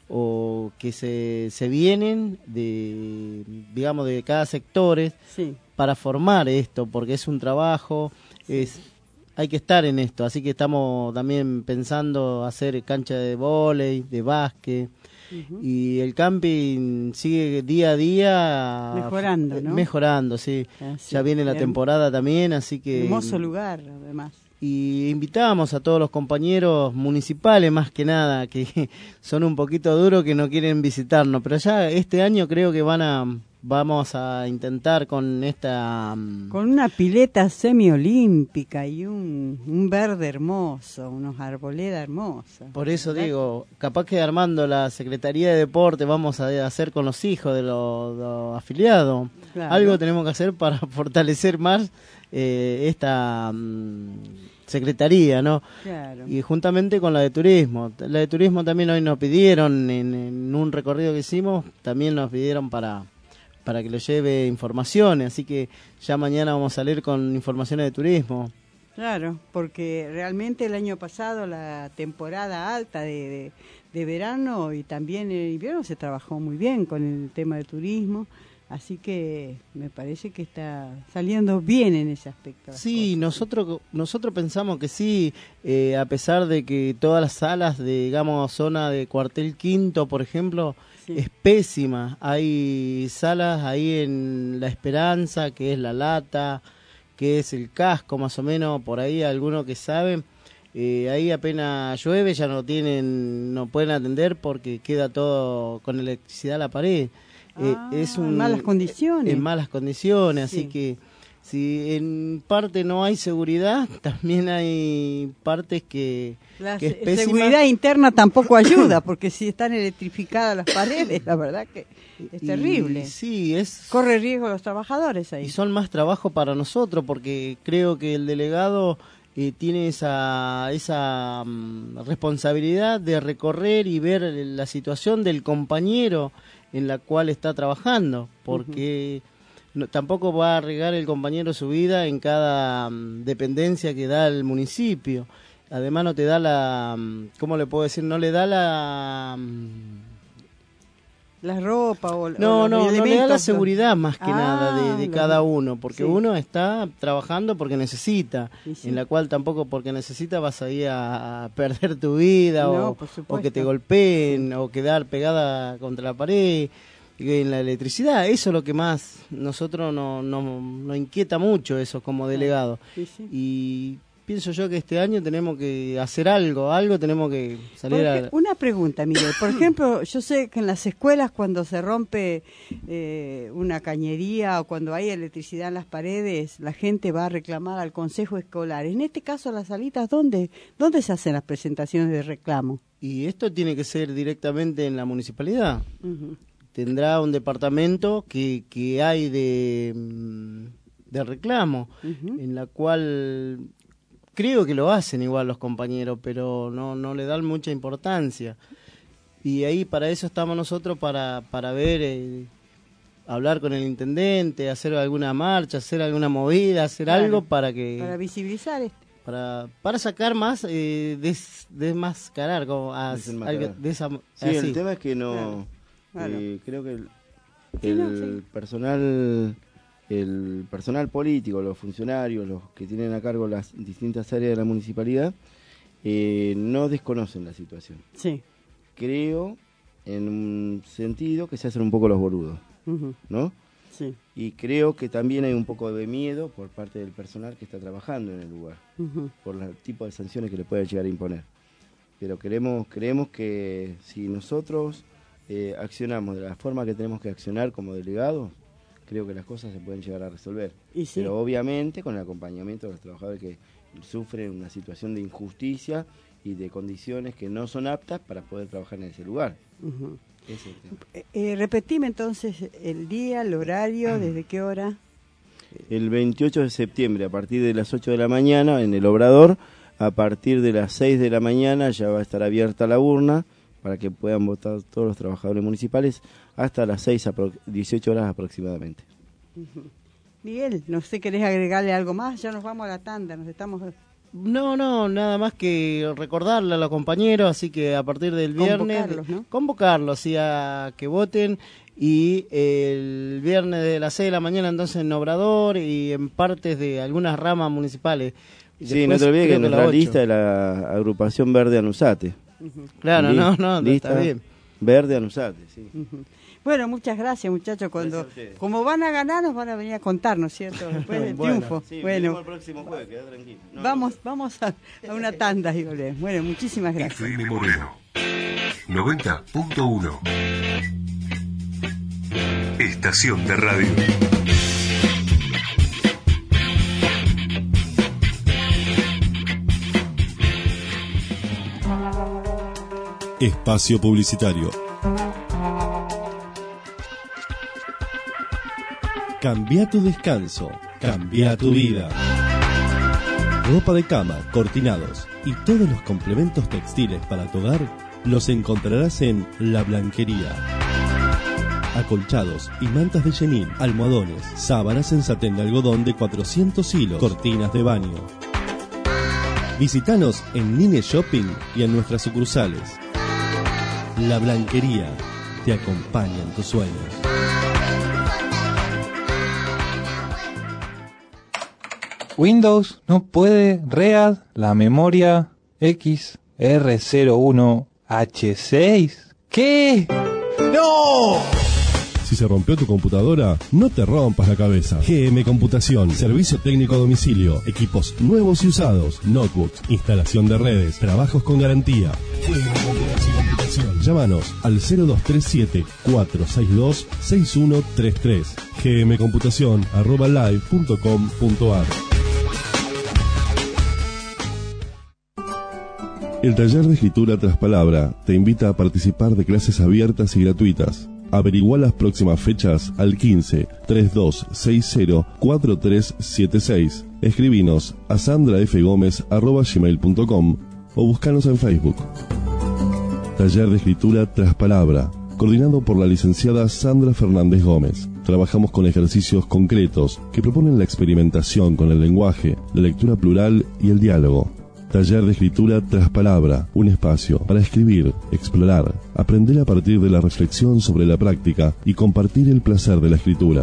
o que se, se vienen de, digamos, de cada sectores Sí. para formar esto, porque es un trabajo, es hay que estar en esto, así que estamos también pensando hacer cancha de vóley, de básquet, Ujú. y el camping sigue día a día Mejorando, ¿no? Mejorando, sí. Ah, sí. Ya viene la Herm- temporada también, así que Hermoso lugar, además. y invitamos a todos los compañeros municipales, más que nada, que son un poquito duros, que no quieren visitarnos, pero ya este año creo que van a vamos a intentar con esta mm, Con una pileta semiolímpica y un, un verde hermoso, unos arboledas hermosas. por eso ¿Verdad? digo, capaz que armando la Secretaría de Deporte vamos a hacer con los hijos de los, los afiliados. Claro. Algo tenemos que hacer para fortalecer más eh, esta mm, secretaría, ¿no? Claro. Y juntamente con la de turismo. La de turismo también hoy nos pidieron, en, en un recorrido que hicimos, también nos pidieron para, para que lo lleve informaciones, así que ya mañana vamos a salir con informaciones de turismo. Claro, porque realmente el año pasado la temporada alta de, de, de verano y también el invierno se trabajó muy bien con el tema del turismo, Así que me parece que está saliendo bien en ese aspecto. Sí, nosotros nosotros pensamos que sí, eh, a pesar de que todas las salas de, digamos, zona de Cuartel Quinto, por ejemplo, sí, es pésima. Hay salas ahí en La Esperanza, que es La Lata, que es el Casco, más o menos, por ahí algunos que saben. Eh, ahí apenas llueve ya no tienen, no pueden atender porque queda todo con electricidad a la pared. Eh, ah, es un, en malas condiciones. En malas condiciones, sí, así que si en parte no hay seguridad, también hay partes que, la que es se- pésima. seguridad interna tampoco ayuda, porque si están electrificadas las paredes, la verdad que es Y- terrible. Sí, es Corre riesgo los trabajadores ahí. y son más trabajo para nosotros porque creo que el delegado eh, tiene esa esa mm, responsabilidad de recorrer y ver la situación del compañero en la cual está trabajando, porque no, tampoco va a arriesgar el compañero su vida en cada mm, dependencia que da el municipio. Además no te da la, mm, ¿cómo le puedo decir? No le da la... mm, La ropa o, o no, los no, no le da la elementos. seguridad más que Ah, nada de, de lo- cada uno, porque sí. uno está trabajando porque necesita, Sí, sí. en la cual tampoco porque necesita vas a ir a, a perder tu vida No, o, por o supuesto. que te golpeen o quedar pegada contra la pared. Y en la electricidad, eso es lo que más nosotros no, no, nos inquieta mucho, eso como delegado. Sí, sí. Y pienso yo que este año tenemos que hacer algo, algo tenemos que salir Porque, a... una pregunta, Miguel. Por ejemplo, yo sé que en las escuelas cuando se rompe eh, una cañería o cuando hay electricidad en las paredes, la gente va a reclamar al consejo escolar. En este caso, las salitas, ¿dónde, dónde se hacen las presentaciones de reclamo? Y esto tiene que ser directamente en la municipalidad. Ujú. Tendrá un departamento que, que hay de, mm, de reclamo, Ujú. en la cual creo que lo hacen igual los compañeros, pero no, no le dan mucha importancia. Y ahí para eso estamos nosotros, para, para ver, eh, hablar con el intendente, hacer alguna marcha, hacer alguna movida, hacer Claro, algo para que... Para visibilizar esto. Para, para sacar más, eh, des, desmascarar, como a- Desenmascarar. algo de esa, Sí, así. el tema es que no... Claro, claro. eh, creo que el, Sí, el no, sí. personal el personal político, los funcionarios, los que tienen a cargo las distintas áreas de la municipalidad, eh, no desconocen la situación. Sí. Creo, en un sentido, que se hacen un poco los boludos, Ujú. ¿no? Sí. Y creo que también hay un poco de miedo por parte del personal que está trabajando en el lugar, Ujú. por el tipo de sanciones que le puede llegar a imponer. Pero queremos, creemos que si nosotros eh, accionamos de la forma que tenemos que accionar como delegados, creo que las cosas se pueden llegar a resolver. Y sí. Pero obviamente con el acompañamiento de los trabajadores que sufren una situación de injusticia y de condiciones que no son aptas para poder trabajar en ese lugar. Ujú. Ese es el tema. Eh, eh, repetime entonces el día, el horario, desde qué hora. El veintiocho de septiembre, a partir de las ocho de la mañana, en el Obrador, a partir de las seis de la mañana ya va a estar abierta la urna para que puedan votar todos los trabajadores municipales hasta las seis, apro- dieciocho horas aproximadamente. Ujú. Miguel, no sé, ¿querés agregarle algo más? Ya nos vamos a la tanda, nos estamos... No, no, nada más que recordarle a los compañeros, así que a partir del viernes... Convocarlos, ¿no? Convocarlos, sí, a que voten, y el viernes de las seis de la mañana entonces en Obrador y en partes de algunas ramas municipales. Y Sí, no después, te olvides que creo en la nuestra ocho. lista de la agrupación Verde Anusate. Ujú. Claro, Li- no, no, lista está bien. Verde Anusate, sí. Ujú. Bueno, muchas gracias, muchachos. Cuando, Gracias a ustedes. como van a ganar, nos van a venir a contar, ¿no es cierto? Después del Bueno. triunfo. Sí, bueno, venimos el próximo jueves, quedá tranquilo. No, vamos, vamos a, a una tanda y volvemos. Bueno, muchísimas gracias. F M Moreno noventa punto uno. Estación de radio. Espacio publicitario. Cambia tu descanso, cambia tu vida. Ropa de cama, cortinados y todos los complementos textiles para tu hogar los encontrarás en La Blanquería. Acolchados y mantas de chenil, almohadones, sábanas en satén de algodón de cuatrocientos hilos, cortinas de baño. Visítanos en Nine Shopping y en nuestras sucursales. La Blanquería te acompaña en tus sueños. Windows no puede read la memoria X R cero uno H seis. ¿Qué? ¡No! Si se rompió tu computadora, no te rompas la cabeza. G M Computación, servicio técnico a domicilio, equipos nuevos y usados, notebooks, instalación de redes, trabajos con garantía. G M Computación. Llámanos al cero dos tres siete, cuatro seis dos, seis uno tres tres. gmcomputación arroba live punto com punto ar. El taller de escritura tras palabra te invita a participar de clases abiertas y gratuitas. Averigua las próximas fechas al quince, treinta y dos sesenta, cuarenta y tres setenta y seis. Escribinos a sandrafgomez arroba gmail punto com o búscanos en Facebook. Taller de escritura tras palabra, coordinado por la licenciada Sandra Fernández Gómez. Trabajamos con ejercicios concretos que proponen la experimentación con el lenguaje, la lectura plural y el diálogo. Taller de escritura tras palabra, un espacio para escribir, explorar, aprender a partir de la reflexión sobre la práctica y compartir el placer de la escritura.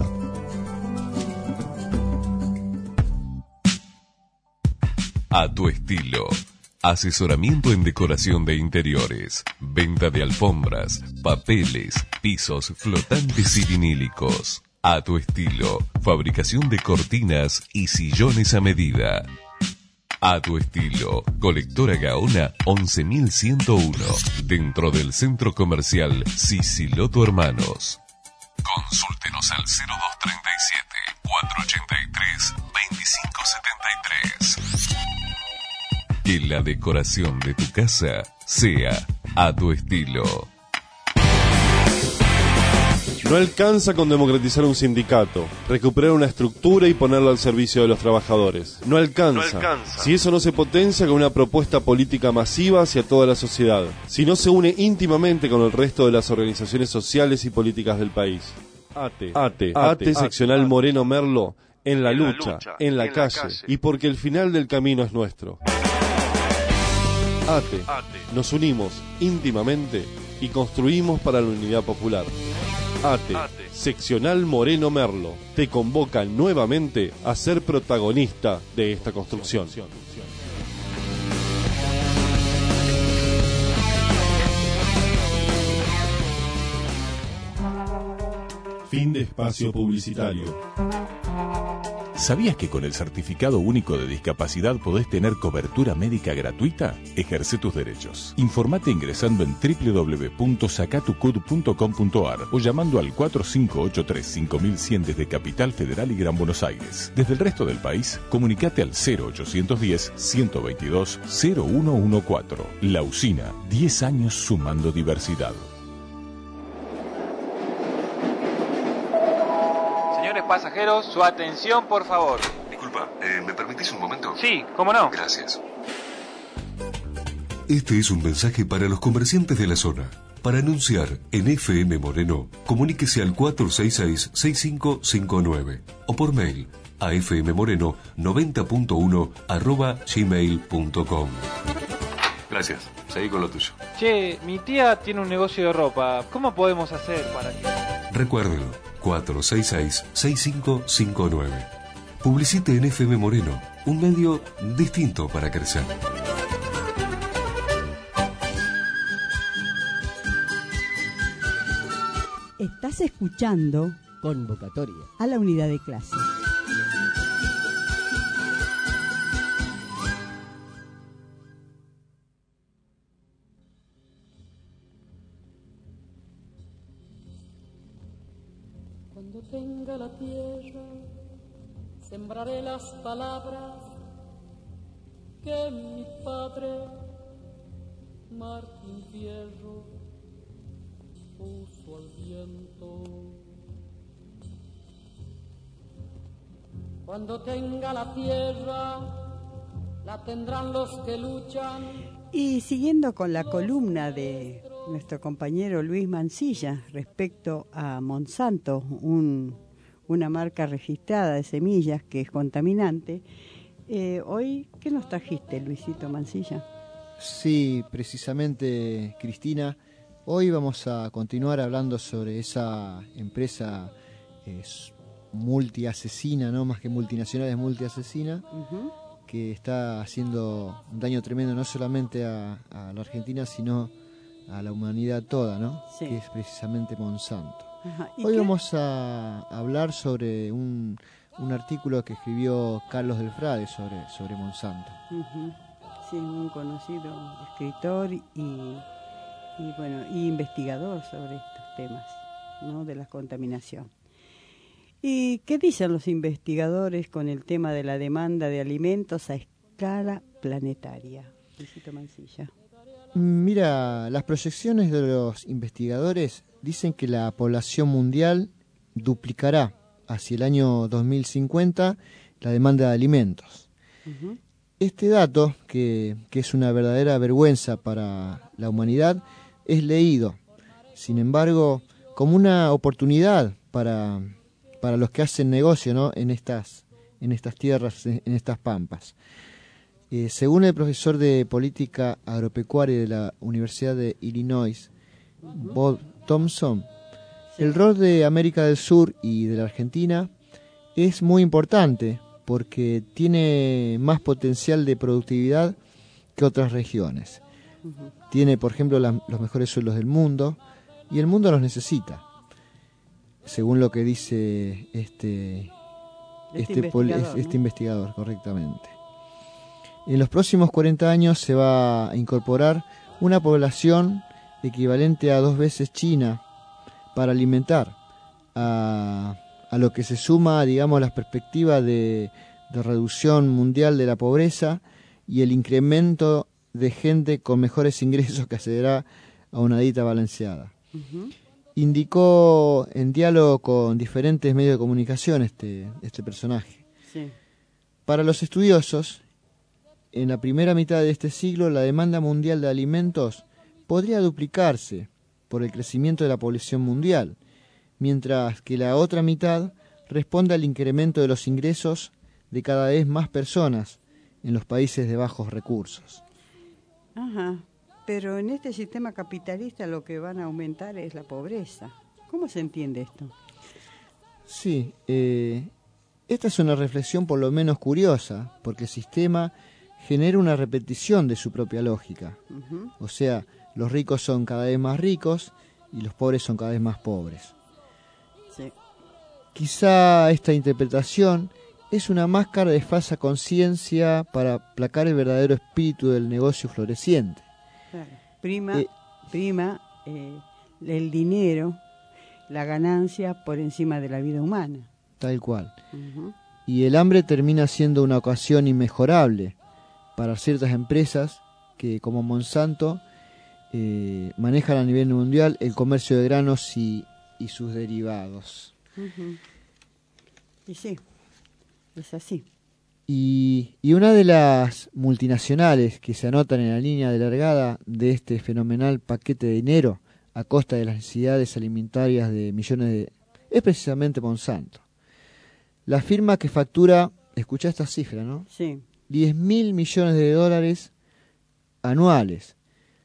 A tu estilo. Asesoramiento en decoración de interiores, venta de alfombras, papeles, pisos flotantes y vinílicos. A tu estilo. Fabricación de cortinas y sillones a medida. A tu estilo, Colectora Gaona once mil ciento uno, dentro del centro comercial Sisiloto Hermanos. Consúltenos al cero dos tres siete, cuatro ocho tres, dos cinco siete tres. Que la decoración de tu casa sea a tu estilo. No alcanza con democratizar un sindicato, recuperar una estructura y ponerla al servicio de los trabajadores. No alcanza, no alcanza. Si eso no se potencia con una propuesta política masiva hacia toda la sociedad, si no se une íntimamente con el resto de las organizaciones sociales y políticas del país. ATE, ATE, ATE, seccional Moreno Merlo, en la lucha, en la calle, y porque el final del camino es nuestro. ATE, nos unimos íntimamente y construimos para la unidad popular. ATE, seccional Moreno Merlo, te convoca nuevamente a ser protagonista de esta construcción. Fin de espacio publicitario. ¿Sabías que con el Certificado Único de Discapacidad podés tener cobertura médica gratuita? Ejerce tus derechos. Informate ingresando en doble u doble u doble u punto sacatucud punto com punto ar o llamando al cuatro cinco ocho tres, cinco mil cien desde Capital Federal y Gran Buenos Aires. Desde el resto del país, comunicate al cero ochocientos diez, ciento veintidós, cero uno catorce. La Usina, diez años sumando diversidad. Pasajeros, su atención, por favor. Disculpa, eh, ¿me permitís un momento? Sí, ¿cómo no? Gracias. Este es un mensaje para los comerciantes de la zona. Para anunciar en F M Moreno, comuníquese al cuatro seis seis, seis cinco cinco nueve o por mail a fmmoreno noventa punto uno arroba gmail punto com. Gracias, seguí con lo tuyo. Che, mi tía tiene un negocio de ropa. ¿Cómo podemos hacer para que...? Recuérdelo, cuatro seis seis, seis cinco cinco nueve. Publicite en F M Moreno, un medio distinto para crecer. Estás escuchando Convocatoria a la unidad de clase. Cuando tenga la tierra, sembraré las palabras que mi padre Martín Fierro puso al viento. Cuando tenga la tierra, la tendrán los que luchan. Y siguiendo con la columna de nuestro compañero Luis Mancilla respecto a Monsanto, un, una marca registrada de semillas que es contaminante, eh, hoy, ¿qué nos trajiste, Luisito Mancilla? Sí, precisamente, Cristina, hoy vamos a continuar hablando sobre esa empresa eh, multiasesina, ¿no? Más que multinacional, es multiasesina, Ujú. que está haciendo un daño tremendo no solamente a, a la Argentina, sino a la humanidad toda, ¿no? Sí. Que es precisamente Monsanto. Ajá, ¿y Hoy qué? vamos a hablar sobre un, un artículo que escribió Carlos del Frade sobre, sobre Monsanto. Ujú. Sí, un conocido escritor y, y bueno, y investigador sobre estos temas, ¿no? De la contaminación. ¿Y qué dicen los investigadores con el tema de la demanda de alimentos a escala planetaria? Luisito Mancilla. Mira, las proyecciones de los investigadores dicen que la población mundial duplicará hacia el año dos mil cincuenta la demanda de alimentos. Ujú. Este dato, que, que es una verdadera vergüenza para la humanidad, es leído, sin embargo, como una oportunidad para, para los que hacen negocio, ¿no? en, estas, en estas tierras, en estas pampas. Eh, según el profesor de Política Agropecuaria de la Universidad de Illinois, Bob Thompson, el rol de América del Sur y de la Argentina es muy importante porque tiene más potencial de productividad que otras regiones. Ujú. Tiene, por ejemplo, la- los mejores suelos del mundo y el mundo los necesita, según lo que dice este, Este este, poli- investigador, este ¿no? investigador, correctamente. En los próximos cuarenta años se va a incorporar una población equivalente a dos veces China para alimentar a, a lo que se suma, digamos, las perspectivas de, de reducción mundial de la pobreza y el incremento de gente con mejores ingresos que accederá a una dieta balanceada. Ujú. Indicó en diálogo con diferentes medios de comunicación este, este personaje. Sí. Para los estudiosos, en la primera mitad de este siglo la demanda mundial de alimentos podría duplicarse por el crecimiento de la población mundial, mientras que la otra mitad responde al incremento de los ingresos de cada vez más personas en los países de bajos recursos. Ajá. Pero en este sistema capitalista lo que van a aumentar es la pobreza. ¿Cómo se entiende esto? Sí, eh, esta es una reflexión por lo menos curiosa, porque el sistema genera una repetición de su propia lógica. Ujú. O sea, los ricos son cada vez más ricos y los pobres son cada vez más pobres. Sí. Quizá esta interpretación es una máscara de falsa conciencia para aplacar el verdadero espíritu del negocio floreciente. Claro. Prima, Eh, prima eh, el dinero, la ganancia por encima de la vida humana. Tal cual. Ujú. Y el hambre termina siendo una ocasión inmejorable para ciertas empresas que, como Monsanto, eh, manejan a nivel mundial el comercio de granos y, y sus derivados. Ujú. Y sí, es así. Y, y una de las multinacionales que se anotan en la línea de largada de este fenomenal paquete de dinero a costa de las necesidades alimentarias de millones de... es precisamente Monsanto. La firma que factura, escucha esta cifra, ¿no? Sí. diez mil millones de dólares anuales.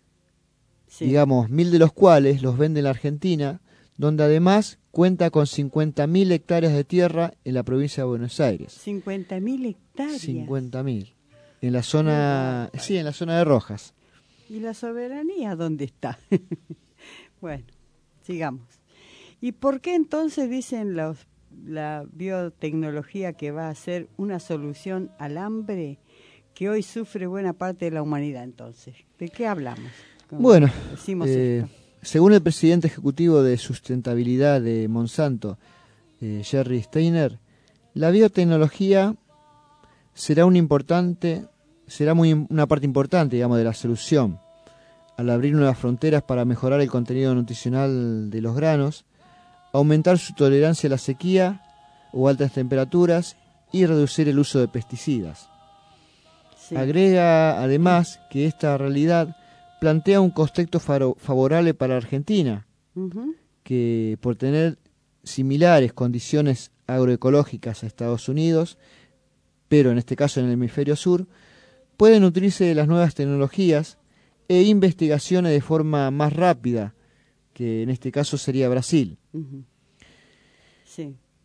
Sí. Digamos, mil de los cuales los vende en la Argentina, donde además cuenta con cincuenta mil hectáreas de tierra en la provincia de Buenos Aires. cincuenta mil hectáreas. cincuenta mil. En la zona, sí, en la zona de Rojas. ¿Y la soberanía dónde está? Bueno, sigamos. ¿Y por qué entonces dicen los, la biotecnología que va a ser una solución al hambre que hoy sufre buena parte de la humanidad entonces? ¿De qué hablamos? Cuando Bueno, decimos eh, esto. según el presidente ejecutivo de sustentabilidad de Monsanto, eh, Jerry Steiner, la biotecnología será un importante, será muy una parte importante, digamos, de la solución al abrir nuevas fronteras para mejorar el contenido nutricional de los granos, aumentar su tolerancia a la sequía o altas temperaturas y reducir el uso de pesticidas. Sí. Agrega además que esta realidad plantea un contexto faro- favorable para Argentina, Ujú. que por tener similares condiciones agroecológicas a Estados Unidos, pero en este caso en el hemisferio sur, puede nutrirse de las nuevas tecnologías e investigaciones de forma más rápida, que en este caso sería Brasil. Ujú. Sí.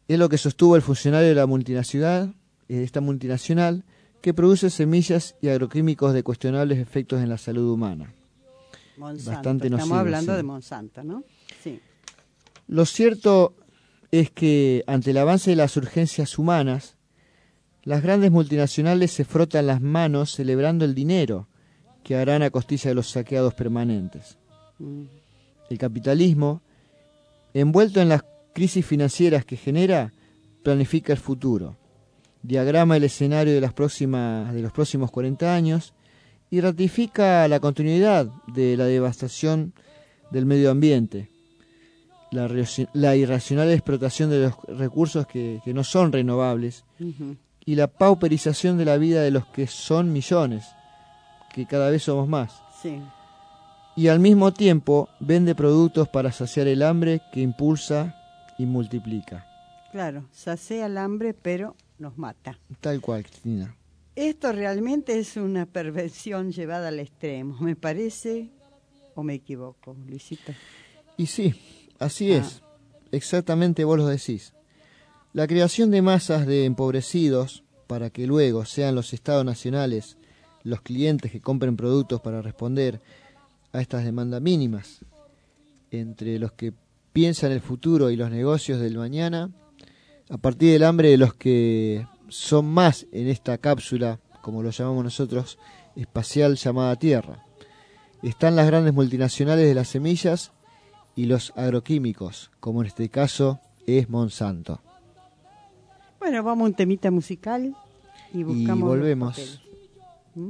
Es lo que sostuvo el funcionario de la multinacional, de esta multinacional, que produce semillas y agroquímicos de cuestionables efectos en la salud humana. Monsanto, Bastante estamos nocivo, hablando sí. de Monsanto, ¿no? Sí. Lo cierto es que ante el avance de las urgencias humanas, las grandes multinacionales se frotan las manos celebrando el dinero que harán a costilla de los saqueados permanentes. Mm. El capitalismo, envuelto en las crisis financieras que genera, planifica el futuro, diagrama el escenario de, las próximas, de los próximos cuarenta años y ratifica la continuidad de la devastación del medio ambiente, la, la irracional explotación de los recursos que, que no son renovables Uh-huh. y la pauperización de la vida de los que son millones, que cada vez somos más. Sí. Y al mismo tiempo vende productos para saciar el hambre que impulsa y multiplica. Claro, sacia el hambre, pero nos mata. Tal cual, Cristina. Esto realmente es una perversión llevada al extremo, me parece, o me equivoco, Luisito. Y sí, así Ah. es. Exactamente vos lo decís. La creación de masas de empobrecidos para que luego sean los estados nacionales los clientes que compren productos para responder a estas demandas mínimas, entre los que piensan el futuro y los negocios del mañana, a partir del hambre de los que son más en esta cápsula, como lo llamamos nosotros, espacial llamada Tierra. Están las grandes multinacionales de las semillas y los agroquímicos, como en este caso es Monsanto. Bueno, vamos a un temita musical y buscamos Y volvemos. los papeles. ¿Mm?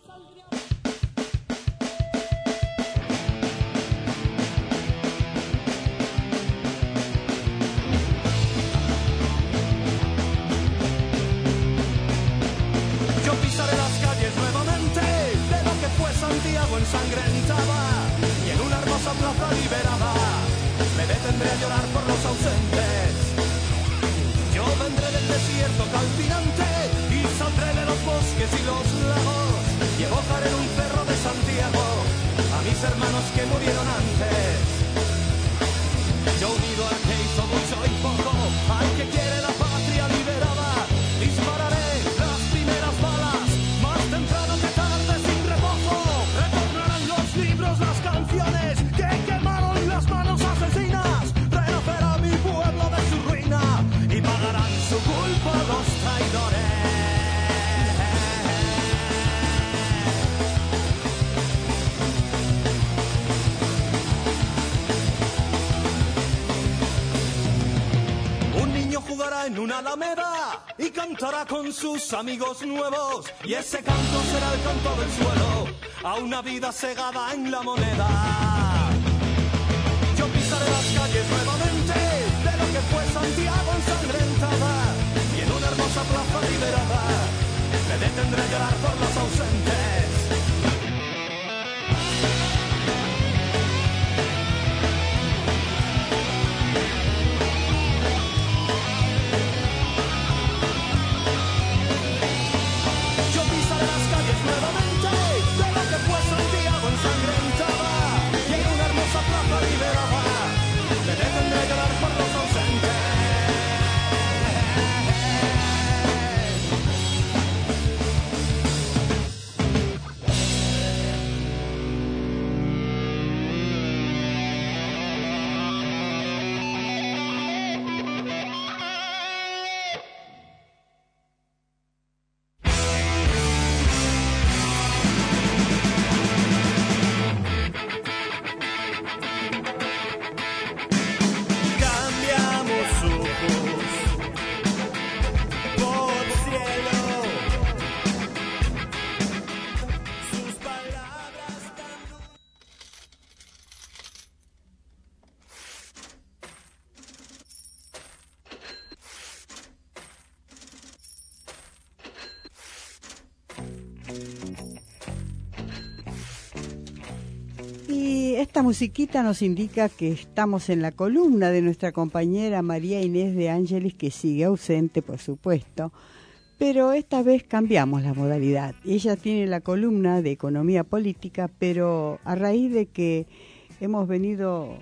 Yo pisaré las calles nuevamente de lo que fue Santiago ensangrentada y en una hermosa plaza liberada me detendré a llorar por los ausentes. Yo vendré del desierto calcinante y saldré de los bosques y los lagos y evocaré en un cerro de Santiago a mis hermanos que murieron antes. Yo unido al que hizo mucho y poco, al que quiere la patria liberada, dispararé las primeras balas, más temprano que tarde sin reposo. Retornarán los libros, las canciones que quemaron las manos asesinas. Renacerá mi pueblo de su ruina y pagarán su culpa los traidores. Un niño jugará en una alameda y cantará con sus amigos nuevos y ese canto será el canto del suelo a una vida segada en la moneda. Yo pisaré las calles nuevamente de lo que fue Santiago ensangrentada y en una hermosa plaza liberada me detendré a llorar por los ausentes. Yo pisaré las calles nuevamente de lo que fue Santiago ensangrentada y en una hermosa plaza liberada me detendré a llorar por los ausentes. Cambiamos ojos por cielo. Sus palabras tan Y esta musiquita nos indica que estamos en la columna de nuestra compañera María Inés de Ángeles, que sigue ausente, por supuesto, pero esta vez cambiamos la modalidad. Ella tiene la columna de economía política, pero a raíz de que hemos venido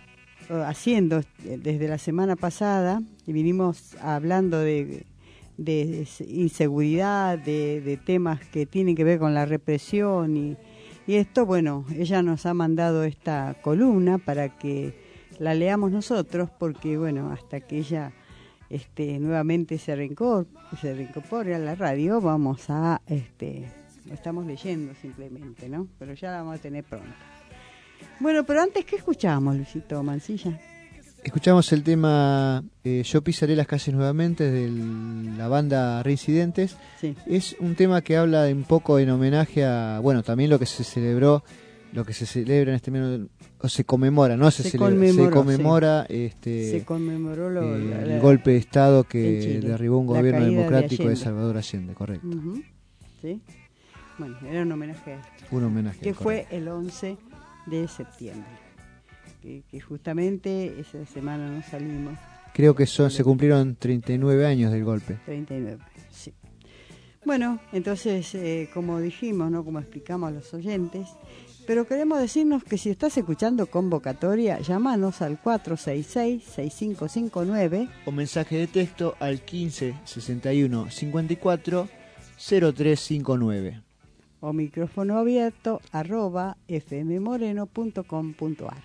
haciendo desde la semana pasada, y vinimos hablando de, de inseguridad, de, de temas que tienen que ver con la represión y, y esto, bueno, ella nos ha mandado esta columna para que la leamos nosotros, porque bueno, hasta que ella este, nuevamente se reincorpore, se reincorpore a la radio, vamos a, este, lo estamos leyendo simplemente, ¿no? Pero ya la vamos a tener pronto. Bueno, pero antes, ¿qué escuchamos, Luisito Mancilla? Escuchamos el tema eh, Yo pisaré las calles nuevamente de la banda Reincidentes. Sí. Es un tema que habla de un poco en homenaje a, bueno, también lo que se celebró, lo que se celebra en este menos, o se conmemora, ¿no? Se, se celebra, conmemoró, se conmemora sí. este, se conmemoró lo, eh, la, el la, golpe de Estado que derribó un la gobierno caída democrático de, de Salvador Allende, correcto. Uh-huh. Sí. Bueno, era un homenaje a esto. Un homenaje. Que correcto. fue el once de septiembre. Que, que justamente esa semana no salimos. Creo que son, se cumplieron treinta y nueve años del golpe. treinta y nueve, sí. Bueno, entonces, eh, como dijimos, ¿no? Como explicamos a los oyentes, pero queremos decirnos que si estás escuchando convocatoria, llámanos al cuatro seis seis, seis cinco cinco nueve o mensaje de texto al quince sesenta y uno cincuenta y cuatro cero tres cinco nueve o micrófono abierto arroba fmmoreno punto com punto ar.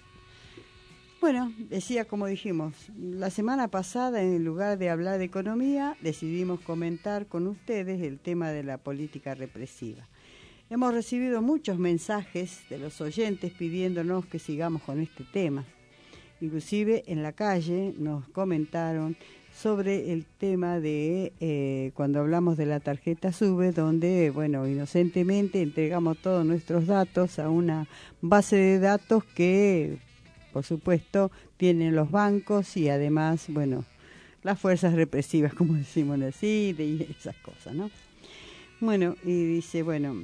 Bueno, decía, como dijimos, la semana pasada, en lugar de hablar de economía, decidimos comentar con ustedes el tema de la política represiva. Hemos recibido muchos mensajes de los oyentes pidiéndonos que sigamos con este tema. Inclusive en la calle nos comentaron sobre el tema de eh, cuando hablamos de la tarjeta SUBE, donde, bueno, inocentemente entregamos todos nuestros datos a una base de datos que, por supuesto, tienen los bancos y además, bueno, las fuerzas represivas, como decimos así, y esas cosas, ¿no? Bueno, y dice, bueno,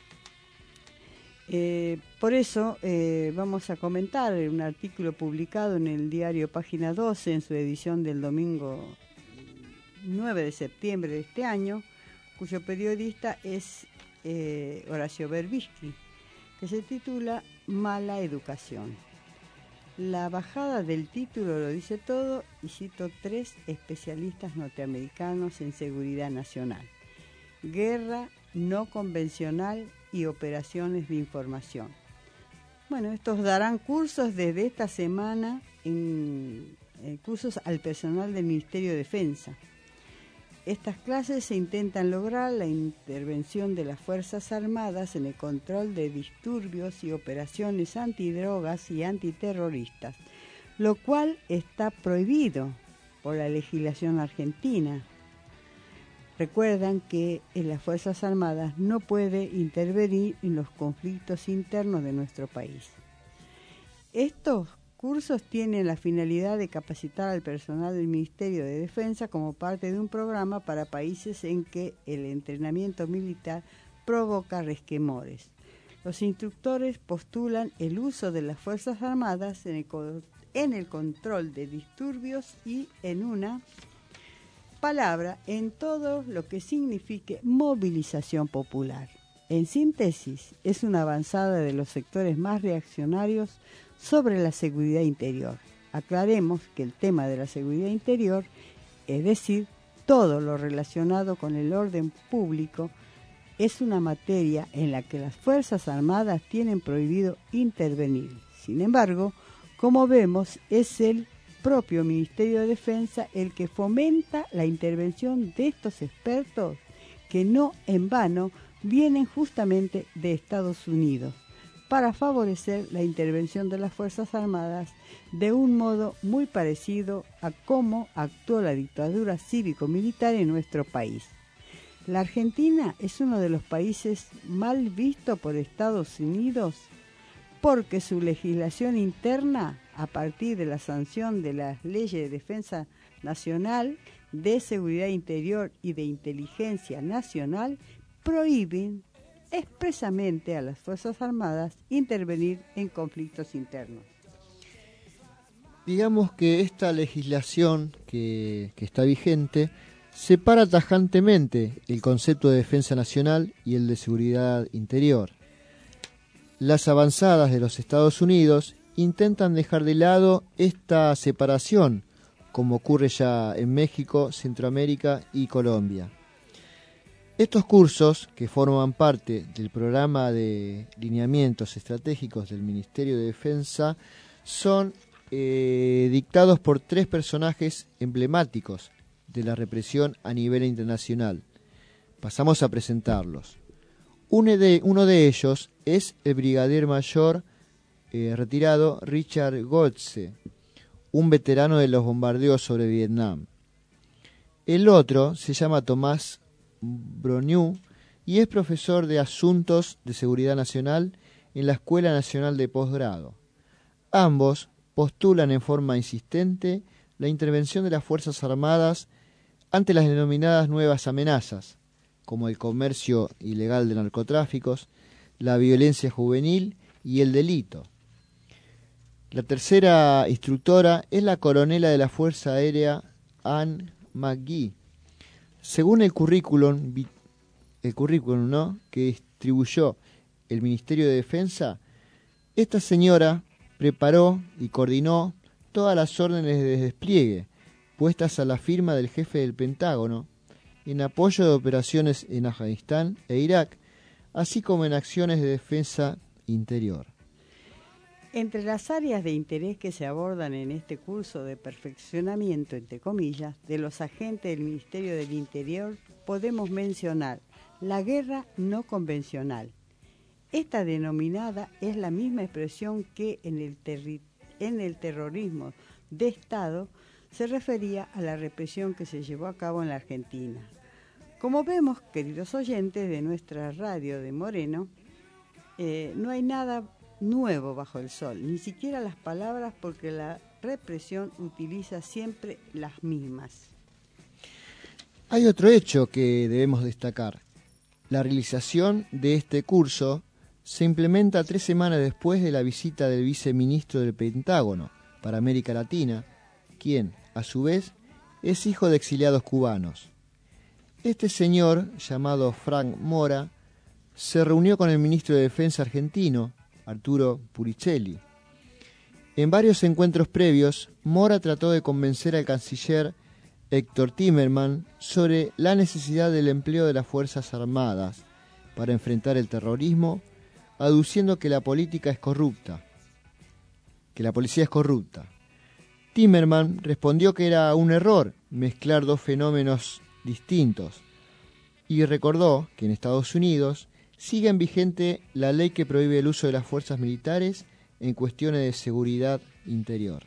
eh, por eso eh, vamos a comentar un artículo publicado en el diario Página doce, en su edición del domingo nueve de septiembre de este año, cuyo periodista es eh, Horacio Berbisky, que se titula Mala Educación. La bajada del título lo dice todo y cito tres especialistas norteamericanos en seguridad nacional: guerra no convencional y operaciones de información. Bueno, estos darán cursos desde esta semana en, en cursos al personal del Ministerio de Defensa. Estas clases se intentan lograr la intervención de las Fuerzas Armadas en el control de disturbios y operaciones antidrogas y antiterroristas, lo cual está prohibido por la legislación argentina. Recuerdan que en las Fuerzas Armadas no puede intervenir en los conflictos internos de nuestro país. Estos cursos tienen la finalidad de capacitar al personal del Ministerio de Defensa como parte de un programa para países en que el entrenamiento militar provoca resquemores. Los instructores postulan el uso de las Fuerzas Armadas en el, en el control de disturbios y, en una palabra, en todo lo que signifique movilización popular. En síntesis, es una avanzada de los sectores más reaccionarios sobre la seguridad interior. Aclaremos que el tema de la seguridad interior, es decir, todo lo relacionado con el orden público, es una materia en la que las Fuerzas Armadas tienen prohibido intervenir. Sin embargo, como vemos, es el propio Ministerio de Defensa el que fomenta la intervención de estos expertos que no en vano vienen justamente de Estados Unidos, para favorecer la intervención de las Fuerzas Armadas de un modo muy parecido a cómo actuó la dictadura cívico-militar en nuestro país. La Argentina es uno de los países mal visto por Estados Unidos porque su legislación interna, a partir de la sanción de las leyes de defensa nacional, de seguridad interior y de inteligencia nacional, prohíben expresamente a las Fuerzas Armadas intervenir en conflictos internos. Digamos que esta legislación que, que está vigente separa tajantemente el concepto de defensa nacional y el de seguridad interior. Las avanzadas de los Estados Unidos intentan dejar de lado esta separación, como ocurre ya en México, Centroamérica y Colombia. Estos cursos, que forman parte del programa de lineamientos estratégicos del Ministerio de Defensa, son eh, dictados por tres personajes emblemáticos de la represión a nivel internacional. Pasamos a presentarlos. Uno de, uno de ellos es el brigadier mayor eh, retirado Richard Gotze, un veterano de los bombardeos sobre Vietnam. El otro se llama Tomás Brognieux y es profesor de Asuntos de Seguridad Nacional en la Escuela Nacional de Posgrado. Ambos postulan en forma insistente la intervención de las Fuerzas Armadas ante las denominadas nuevas amenazas, como el comercio ilegal de narcotráficos, la violencia juvenil y el delito. La tercera instructora es la coronela de la Fuerza Aérea Anne McGee. Según el currículum, el currículum ¿no? que distribuyó el Ministerio de Defensa, esta señora preparó y coordinó todas las órdenes de despliegue puestas a la firma del jefe del Pentágono en apoyo de operaciones en Afganistán e Irak, así como en acciones de defensa interior. Entre las áreas de interés que se abordan en este curso de perfeccionamiento, entre comillas, de los agentes del Ministerio del Interior, podemos mencionar la guerra no convencional. Esta denominada es la misma expresión que en el, terri- en el terrorismo de Estado se refería a la represión que se llevó a cabo en la Argentina. Como vemos, queridos oyentes de nuestra radio de Moreno, eh, no hay nada nuevo bajo el sol, ni siquiera las palabras, porque la represión utiliza siempre las mismas. Hay otro hecho que debemos destacar. La realización de este curso se implementa tres semanas después de la visita del viceministro del Pentágono para América Latina, quien, a su vez, es hijo de exiliados cubanos. Este señor, llamado Frank Mora, se reunió con el ministro de Defensa argentino, Arturo Puricelli. En varios encuentros previos, Mora trató de convencer al canciller Héctor Timerman sobre la necesidad del empleo de las Fuerzas Armadas para enfrentar el terrorismo, aduciendo que la política es corrupta, que la policía es corrupta. Timerman respondió que era un error mezclar dos fenómenos distintos y recordó que en Estados Unidos sigue en vigente la ley que prohíbe el uso de las fuerzas militares en cuestiones de seguridad interior.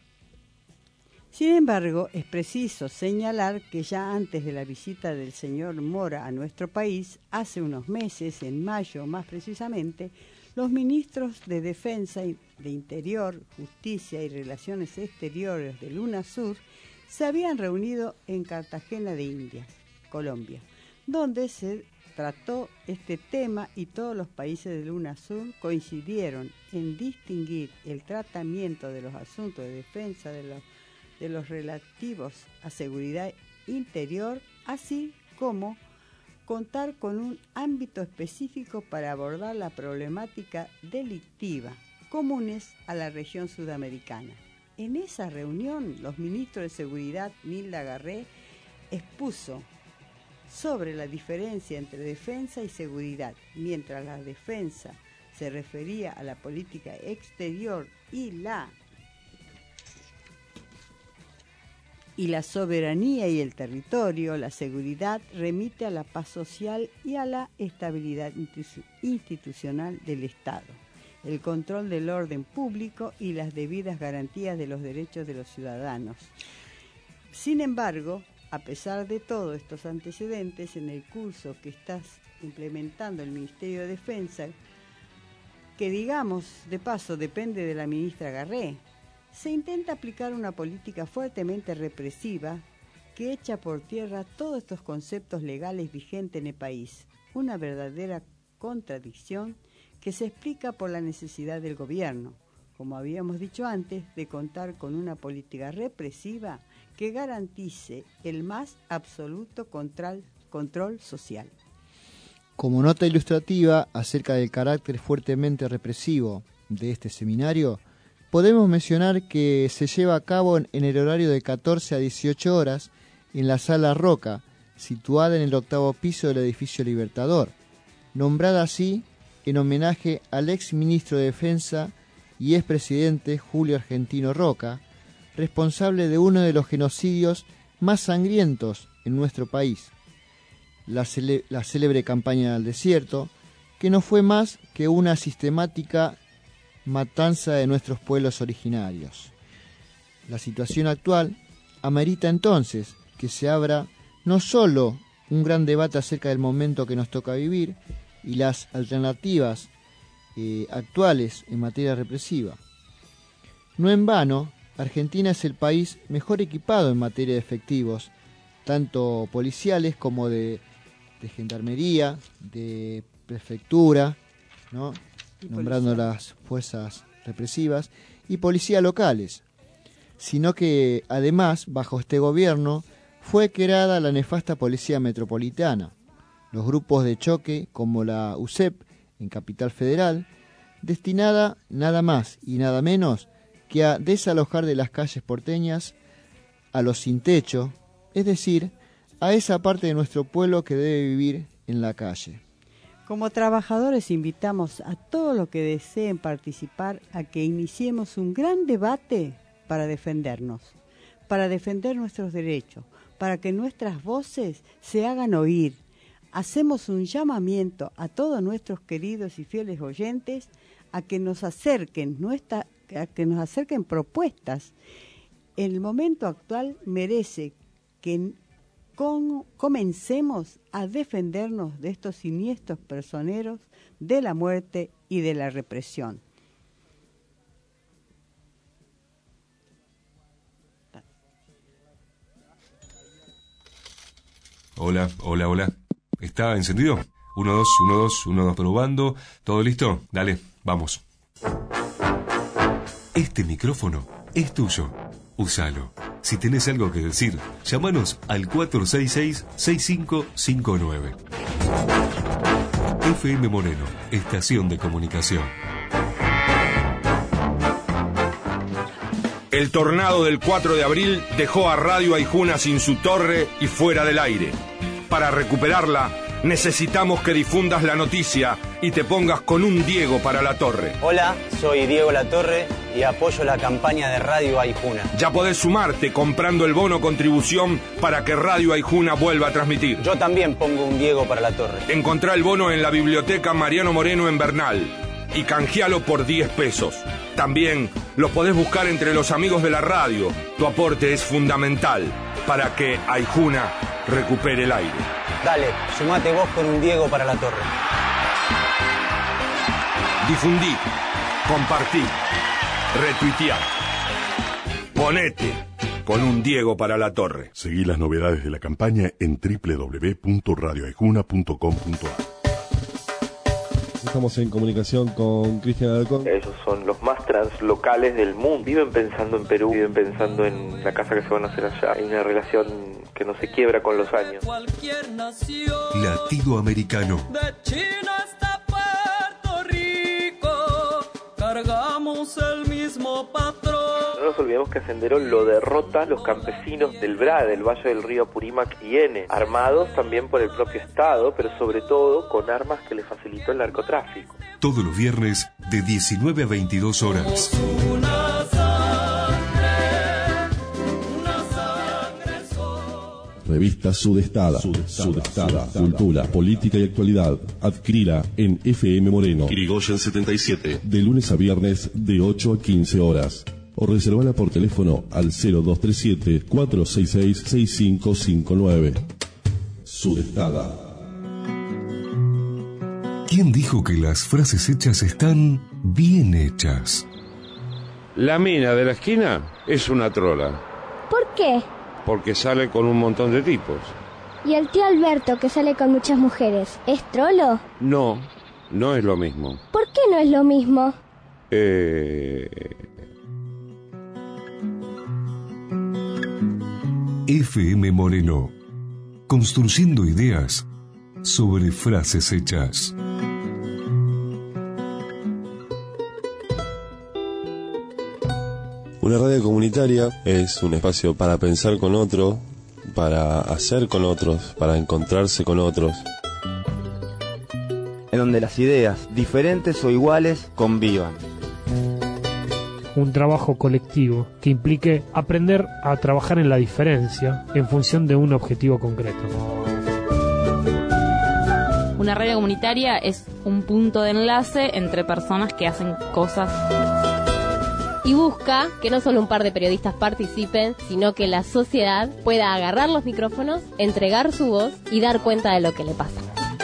Sin embargo, es preciso señalar que ya antes de la visita del señor Mora a nuestro país, hace unos meses, en mayo más precisamente, los ministros de Defensa, de Interior, Justicia y Relaciones Exteriores del UNASUR se habían reunido en Cartagena de Indias, Colombia, donde se trató este tema y todos los países del UNASUR coincidieron en distinguir el tratamiento de los asuntos de defensa de los, de los relativos a seguridad interior, así como contar con un ámbito específico para abordar la problemática delictiva comunes a la región sudamericana. En esa reunión, los ministros de Seguridad, Nilda Garré, expuso sobre la diferencia entre defensa y seguridad, mientras la defensa se refería a la política exterior y la y la soberanía y el territorio, la seguridad remite a la paz social y a la estabilidad institucional del Estado, el control del orden público y las debidas garantías de los derechos de los ciudadanos. Sin embargo, a pesar de todos estos antecedentes, en el curso que está implementando el Ministerio de Defensa, que digamos de paso depende de la ministra Garré, se intenta aplicar una política fuertemente represiva que echa por tierra todos estos conceptos legales vigentes en el país, una verdadera contradicción que se explica por la necesidad del gobierno, como habíamos dicho antes, de contar con una política represiva que garantice el más absoluto control, control social. Como nota ilustrativa acerca del carácter fuertemente represivo de este seminario, podemos mencionar que se lleva a cabo en, en el horario de catorce a dieciocho horas en la Sala Roca, situada en el octavo piso del edificio Libertador, nombrada así en homenaje al ex ministro de Defensa y expresidente Julio Argentino Roca, responsable de uno de los genocidios más sangrientos en nuestro país, la, cele- la célebre campaña del desierto, que no fue más que una sistemática matanza de nuestros pueblos originarios. La situación actual amerita entonces que se abra no solo un gran debate acerca del momento que nos toca vivir y las alternativas eh, actuales en materia represiva. No en vano, Argentina es el país mejor equipado en materia de efectivos, tanto policiales como de, de gendarmería, de prefectura, ¿no? Nombrando las fuerzas represivas, y policías locales, sino que además, bajo este gobierno, fue creada la nefasta Policía Metropolitana, los grupos de choque como la U C E P en Capital Federal, destinada nada más y nada menos que a desalojar de las calles porteñas a los sin techo, es decir, a esa parte de nuestro pueblo que debe vivir en la calle. Como trabajadores invitamos a todos los que deseen participar a que iniciemos un gran debate para defendernos, para defender nuestros derechos, para que nuestras voces se hagan oír. Hacemos un llamamiento a todos nuestros queridos y fieles oyentes a que nos acerquen nuestra, a que nos acerquen propuestas. El momento actual merece que con, comencemos a defendernos de estos siniestros personeros de la muerte y de la represión. Hola, hola, hola. ¿Está encendido? Uno, dos, uno, dos, uno, dos, probando. ¿Todo listo? Dale, vamos. Este micrófono es tuyo. Úsalo. Si tenés algo que decir, llámanos al cuatro seis seis, seis cinco cinco nueve. F M Moreno, estación de comunicación. El tornado del cuatro de abril dejó a Radio Aijuna sin su torre y fuera del aire. Para recuperarla, necesitamos que difundas la noticia y te pongas con un Diego para la torre. Hola, soy Diego Latorre y apoyo la campaña de Radio Aijuna. Ya podés sumarte comprando el bono contribución para que Radio Aijuna vuelva a transmitir. Yo también pongo un Diego para la torre. Encontrá el bono en la biblioteca Mariano Moreno en Bernal y canjealo por diez pesos. También lo podés buscar entre los amigos de la radio. Tu aporte es fundamental para que Aijuna recupere el aire. Dale, sumate vos con un Diego para la torre. Difundí, compartí, retuiteá. Ponete con un Diego para la torre. Seguí las novedades de la campaña en doble u doble u doble u punto radio aijuna punto com punto a r. Estamos en comunicación con Cristian Alarcón. Esos son los más translocales del mundo. Viven pensando en Perú, viven pensando en la casa que se van a hacer allá. Hay una relación que no se quiebra con los años. Latido americano. De China hasta Puerto Rico, cargamos el mismo patrón. No nos olvidemos que a Sendero lo derrota los campesinos del B R A, del Valle del Río Apurímac y Ene, armados también por el propio Estado, pero sobre todo con armas que le facilitó el narcotráfico. Todos los viernes de diecinueve a veintidós horas. Una sangre, una sangre sola. Revista Sudestada. Sudestada. Sudestada. Cultura, política y actualidad. Adquirila en F M Moreno. Irigoyen setenta y siete. De lunes a viernes de ocho a quince horas. O reservala por teléfono al cero dos tres siete, cuatro seis seis, seis cinco cinco nueve. Sudestada. ¿Quién dijo que las frases hechas están bien hechas? La mina de la esquina es una trola. ¿Por qué? Porque sale con un montón de tipos. ¿Y el tío Alberto, que sale con muchas mujeres, es trolo? No, no es lo mismo. ¿Por qué no es lo mismo? Eh... F M Moreno, construyendo ideas sobre frases hechas. Una radio comunitaria es un espacio para pensar con otro, para hacer con otros, para encontrarse con otros. En donde las ideas, diferentes o iguales, convivan. Un trabajo colectivo que implique aprender a trabajar en la diferencia en función de un objetivo concreto. Una radio comunitaria es un punto de enlace entre personas que hacen cosas. Y busca que no solo un par de periodistas participen, sino que la sociedad pueda agarrar los micrófonos, entregar su voz y dar cuenta de lo que le pasa.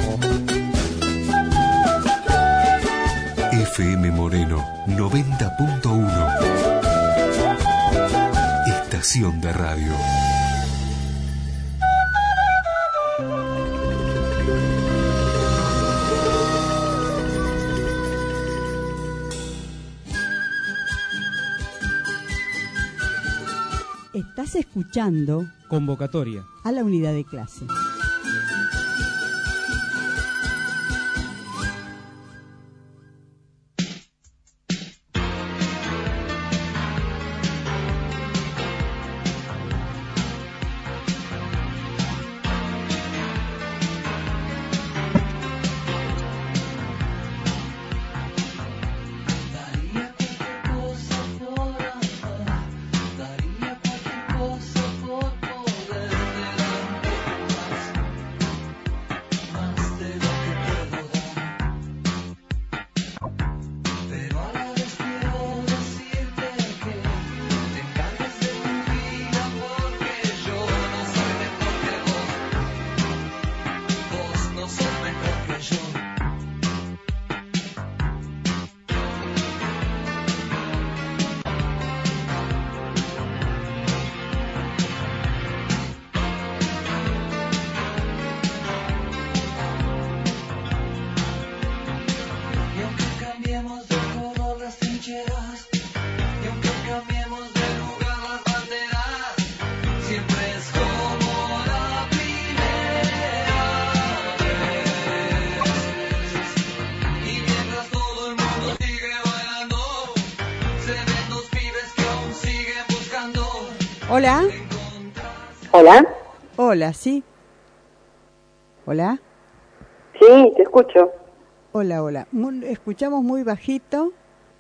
F M Moreno noventa punto uno. Estación de radio. Estás escuchando Convocatoria a la unidad de clase. Hola. Hola. Hola, sí. Hola. Sí, te escucho. Hola, hola. Muy, escuchamos muy bajito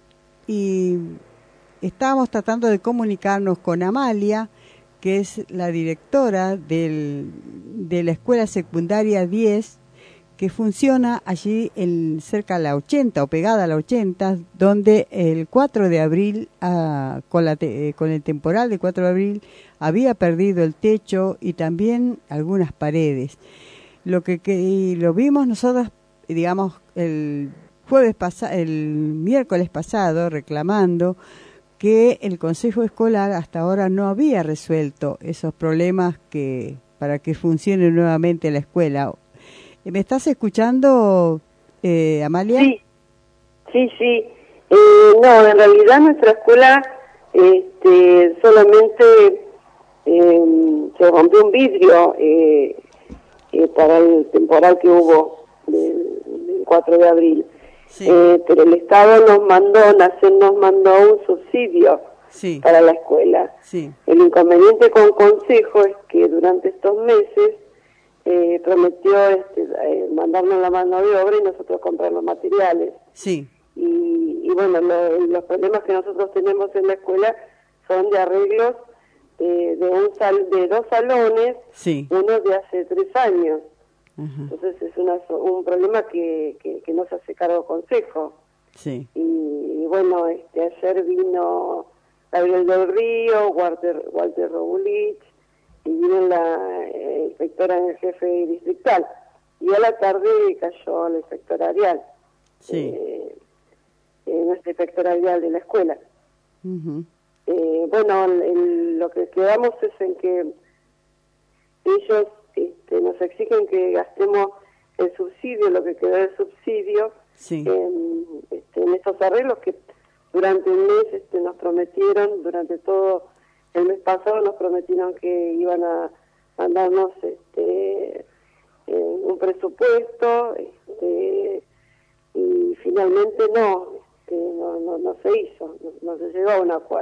y estábamos tratando de comunicarnos con Amalia, que es la directora del, de la Escuela Secundaria diez, que funciona allí en, cerca a la ochenta o pegada a la ochenta, donde el cuatro de abril, ah, con, la te, eh, con el temporal del cuatro de abril, había perdido el techo y también algunas paredes. Lo que, que lo vimos nosotros, digamos, el jueves pasado, el miércoles pasado, reclamando que el Consejo Escolar hasta ahora no había resuelto esos problemas que para que funcione nuevamente la escuela. ¿Me estás escuchando, eh, Amalia? Sí, sí, sí. Eh, no, en realidad nuestra escuela este, solamente eh, se rompió un vidrio eh, eh, para el temporal que hubo del, del cuatro de abril. Sí. Eh, pero el Estado nos mandó, Nación nos mandó un subsidio sí. para la escuela. Sí. El inconveniente con Consejo es que durante estos meses Eh, prometió este, eh, mandarnos la mano de obra y nosotros comprar los materiales. Sí. Y, y bueno, lo, los problemas que nosotros tenemos en la escuela son de arreglos eh, de un sal, de dos salones, sí. uno de hace tres años. Ajá. Entonces es una, un problema que, que, que no se hace cargo Consejo. Sí. Y, y bueno, este ayer vino Gabriel del Río, Walter, Walter Robulich, y vino la eh, inspectora en el jefe distrital, y a la tarde cayó la inspectora Arial, sí. eh, eh, nuestra inspectora Arial de la escuela. Uh-huh. eh, bueno, el, lo que quedamos es en que ellos este, nos exigen que gastemos el subsidio, lo que quedó del subsidio, sí. en, este, en estos arreglos que durante un mes este, nos prometieron, durante todo el mes pasado nos prometieron que iban a mandarnos este, eh, un presupuesto, este, y finalmente no, este, no, no, no se hizo, no, no se llegó a un acuerdo.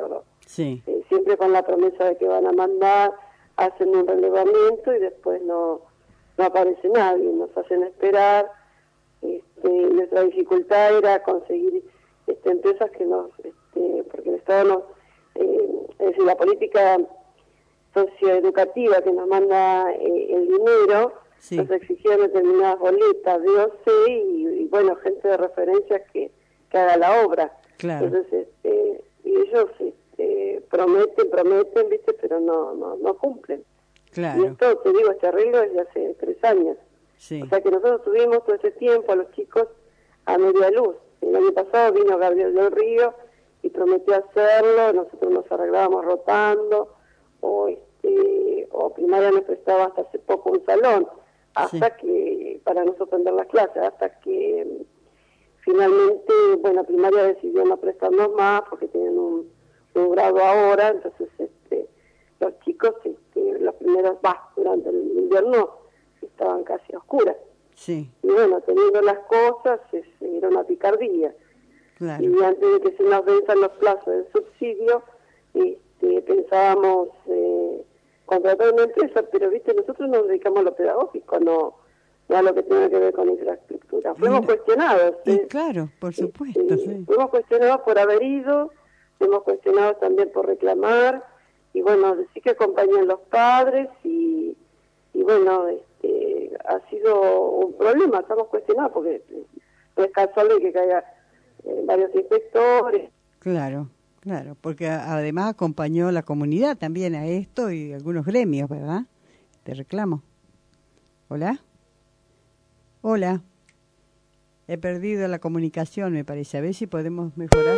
Sí. Eh, siempre con la promesa de que van a mandar, hacen un relevamiento y después no, no aparece nadie, nos hacen esperar. Este, nuestra dificultad era conseguir este, empresas que nos, este, porque el Estado nos, eh, es decir, la política socioeducativa que nos manda eh, el dinero, sí. Nos exigían determinadas boletas, D O C y, y bueno, gente de referencia que, que haga la obra. Claro. Entonces, este, y ellos este, prometen, prometen, ¿viste? Pero no, no, no cumplen. Claro. Y esto, te digo, este arreglo es de hace tres años. Sí. O sea que nosotros tuvimos todo ese tiempo a los chicos a media luz. El año pasado vino Gabriel del Río y prometió hacerlo, nosotros nos arreglábamos rotando, o este o primaria nos prestaba hasta hace poco un salón, hasta sí. que, para no suspender las clases, hasta que finalmente, bueno, primaria decidió no prestarnos más porque tienen un, un grado ahora, entonces este los chicos, este, los primeros, bah, durante el invierno, estaban casi a oscuras. Sí. Y bueno, teniendo las cosas, es, era una picardía. Claro. Y antes de que se nos venzan los plazos del subsidio, este, pensábamos eh, contratar una empresa, pero viste, nosotros nos dedicamos a lo pedagógico, no, no a lo que tenga que ver con infraestructura. Fuimos Mira. cuestionados. Y ¿eh? claro, por supuesto. Este, sí. Fuimos cuestionados por haber ido, fuimos cuestionados también por reclamar, y bueno, decir que acompañan los padres, y, y bueno, este, ha sido un problema, estamos cuestionados porque no es casual de que caiga eh, varios inspectores. Claro, claro, porque además acompañó la comunidad también a esto y algunos gremios, ¿verdad? Te reclamo. ¿Hola? Hola. He perdido la comunicación, me parece. A ver si podemos mejorar.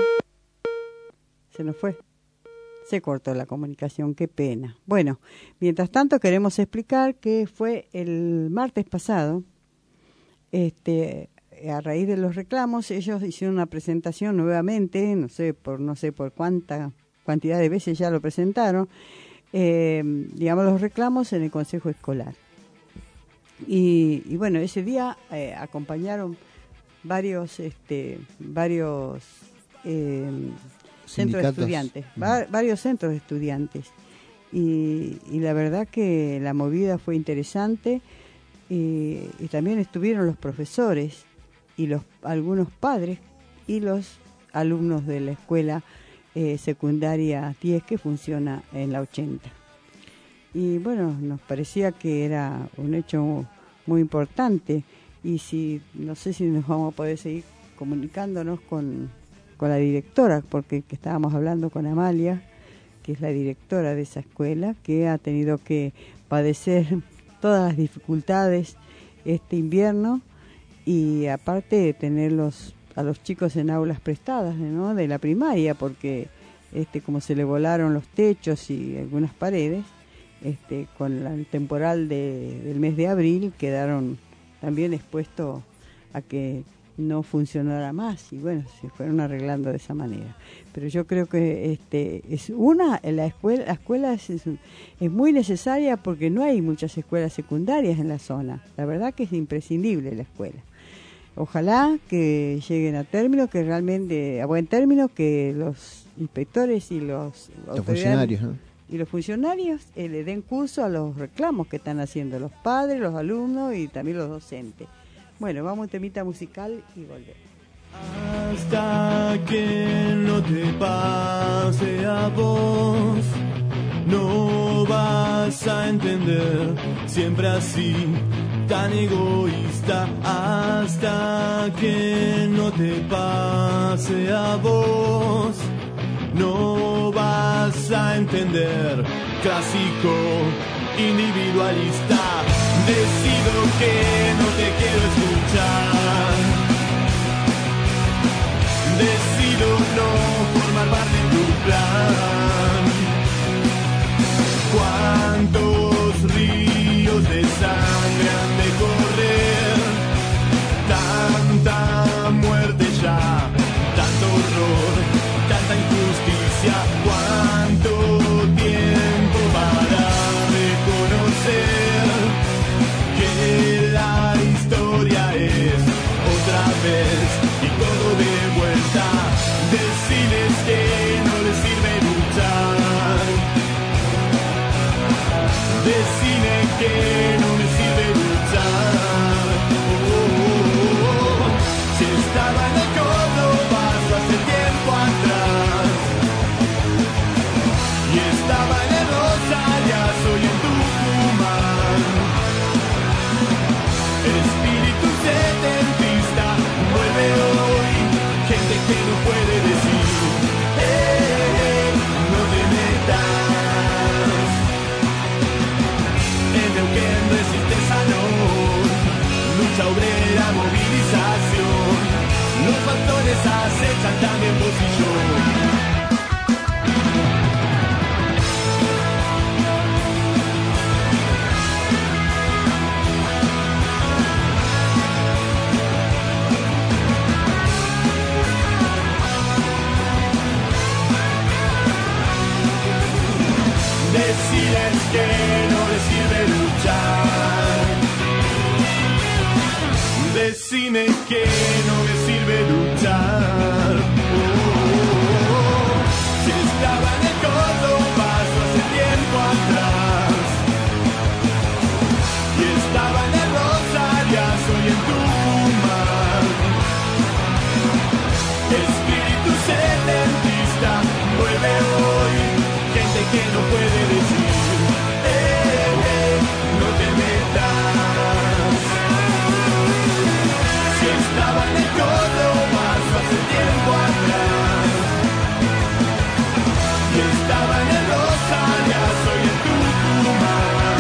Se nos fue. Se cortó la comunicación, qué pena. Bueno, mientras tanto queremos explicar que fue el martes pasado, este, a raíz de los reclamos, ellos hicieron una presentación nuevamente, no sé por no sé por cuánta cantidad de veces ya lo presentaron, eh, digamos los reclamos en el Consejo Escolar. Y, y bueno, ese día eh, acompañaron varios, este, varios eh, centros de estudiantes, va, varios centros de estudiantes. Y, y la verdad que la movida fue interesante, y, y también estuvieron los profesores y los algunos padres y los alumnos de la escuela eh, secundaria diez que funciona en la ochenta. Y bueno, nos parecía que era un hecho muy importante, y si no sé si nos vamos a poder seguir comunicándonos con, con la directora, porque que estábamos hablando con Amalia, que es la directora de esa escuela, que ha tenido que padecer todas las dificultades este invierno, y aparte de tenerlos a los chicos en aulas prestadas, ¿no?, de la primaria, porque este como se le volaron los techos y algunas paredes, este con la, el temporal de, del mes de abril quedaron también expuestos a que no funcionara más, y bueno, se fueron arreglando de esa manera. Pero yo creo que este es una la escuela la escuela es, es, es muy necesaria, porque no hay muchas escuelas secundarias en la zona. La verdad que es imprescindible la escuela. Ojalá que lleguen a término, que realmente a buen término, que los inspectores y los, los funcionarios, ¿no? y los funcionarios eh, le den curso a los reclamos que están haciendo los padres, los alumnos y también los docentes. Bueno, vamos a un temita musical y volvemos. Hasta que no te pase a vos, no vas a entender, siempre así, tan egoísta. Hasta que no te pase a vos, no vas a entender, clásico, individualista. Decido que no te quiero escuchar, decido no formar parte de tu plan. ¿Cuántos ríos de sangre han de correr? Tanta muerte ya, tanto horror, tanta injusticia. ¿Cuánto tiempo para reconocer que la historia es otra vez y todo de vuelta? Deciles que no les sirve luchar. tentaciones acechan también vos y yo. Deciles que no les sirve luchar. Decime que no me sirve luchar. Oh, oh, oh. Si estaba en el codo paso hace tiempo atrás. Y estaba en el Rosariazo y en Tucumán. Espíritu setentista vuelve hoy. Gente que no puede decir, eh, eh, no te metas. Si estaba en el codo paso hace tiempo atrás. Y estaba en el Rosariazo y en Tucumán.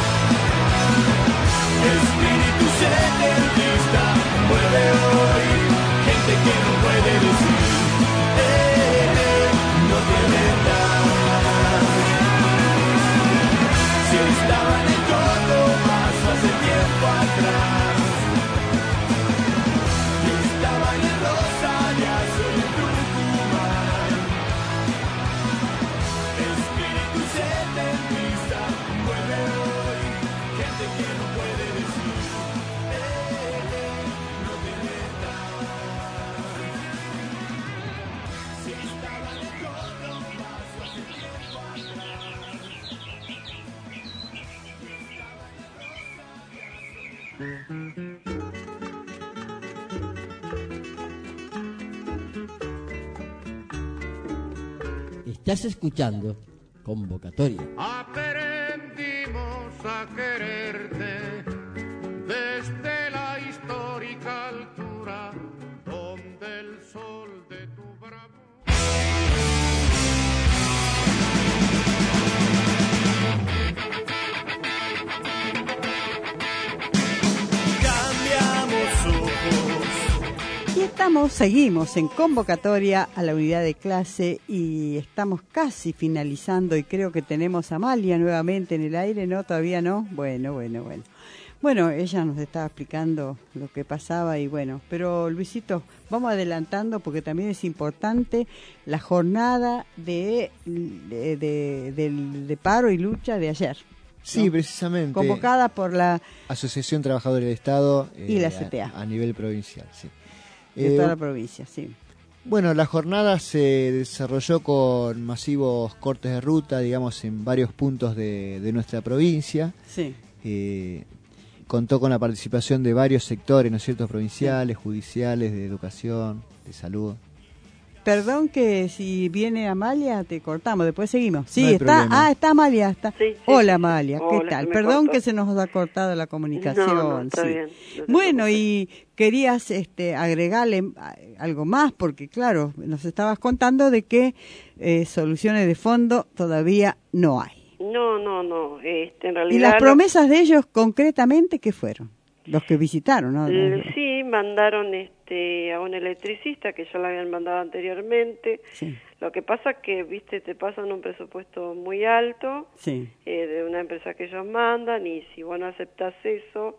Espíritu setentista vuelve hoy. Gente que no puede decir, eh, eh, no te metas. Si estaba en el codo paso hace tiempo atrás. Y estaba en el Rosariazo y en Tucumán. Espíritu setentista vuelve hoy. Gente que no puede decir, eh, eh, no te metas. Si estaba en el codo paso hace tiempo atrás. Estás escuchando Convocatoria. Aprendimos a quererte desde la histórica altura donde el sol de tu bravura. Y estamos, seguimos en convocatoria a la unidad de clase y estamos casi finalizando y creo que tenemos a Amalia nuevamente en el aire, ¿no? ¿Todavía no? Bueno, bueno, bueno. Bueno, ella nos estaba explicando lo que pasaba y bueno, pero Luisito, vamos adelantando porque también es importante la jornada de, de, de, de, de paro y lucha de ayer. Sí, ¿no? Precisamente. Convocada por la Asociación Trabajadores del Estado eh, y la C T A. A, a nivel provincial, sí. De Eh, toda la provincia, sí. Bueno, la jornada se desarrolló con masivos cortes de ruta, digamos, en varios puntos de, de nuestra provincia. Sí. Eh, contó con la participación de varios sectores, ¿no es cierto?, provinciales, sí, judiciales, de educación, de salud. Perdón que si viene Amalia te cortamos, después seguimos. Sí, No hay está, problema. ah, está Amalia. Está. Sí, sí. Hola Amalia, ¿qué Hola, tal? se me Perdón cortó. que se nos ha cortado la comunicación. No, no, está sí. bien, no te Bueno, y querías este, agregarle a- algo más, porque claro, nos estabas contando de que eh, soluciones de fondo todavía no hay. No, no, no. Este, en realidad. ¿Y las lo- promesas de ellos concretamente qué fueron? Los que visitaron, ¿no? Eh, sí, mandaron este a un electricista que ya lo habían mandado anteriormente. Sí. Lo que pasa que, viste, te pasan un presupuesto muy alto Sí. eh, de una empresa que ellos mandan y si vos no aceptás eso,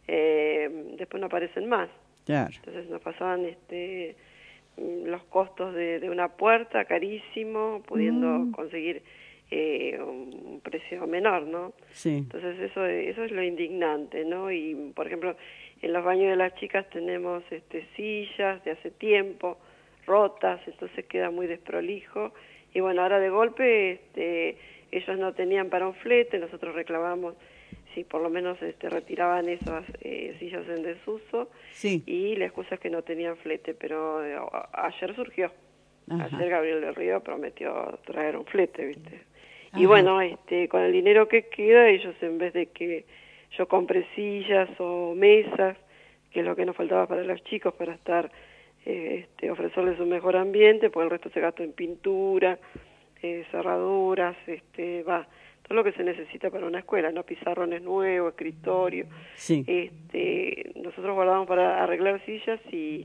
eh, después no aparecen más. Claro. Entonces nos pasaban este mm, los costos de, de una puerta carísimo, pudiendo Mm. conseguir eh, un precio menor, ¿no? Sí. Entonces eso eso es lo indignante, ¿no? Y por ejemplo, en los baños de las chicas tenemos este sillas de hace tiempo rotas, entonces queda muy desprolijo y bueno, ahora de golpe este ellos no tenían para un flete, nosotros reclamamos si por lo menos este retiraban esas eh, sillas en desuso. Sí. Y la excusa es que no tenían flete, pero eh, a- ayer surgió. Ajá. Ayer Gabriel del Río prometió traer un flete, ¿viste? Y Ajá. bueno, este, con el dinero que queda, ellos en vez de que yo compre sillas o mesas, que es lo que nos faltaba para los chicos, para estar, eh, este, ofrecerles un mejor ambiente, pues el resto se gastó en pintura, eh, cerraduras, este, va, todo lo que se necesita para una escuela, ¿no? Pizarrones nuevos, escritorio. Sí. Este, nosotros guardamos para arreglar sillas y,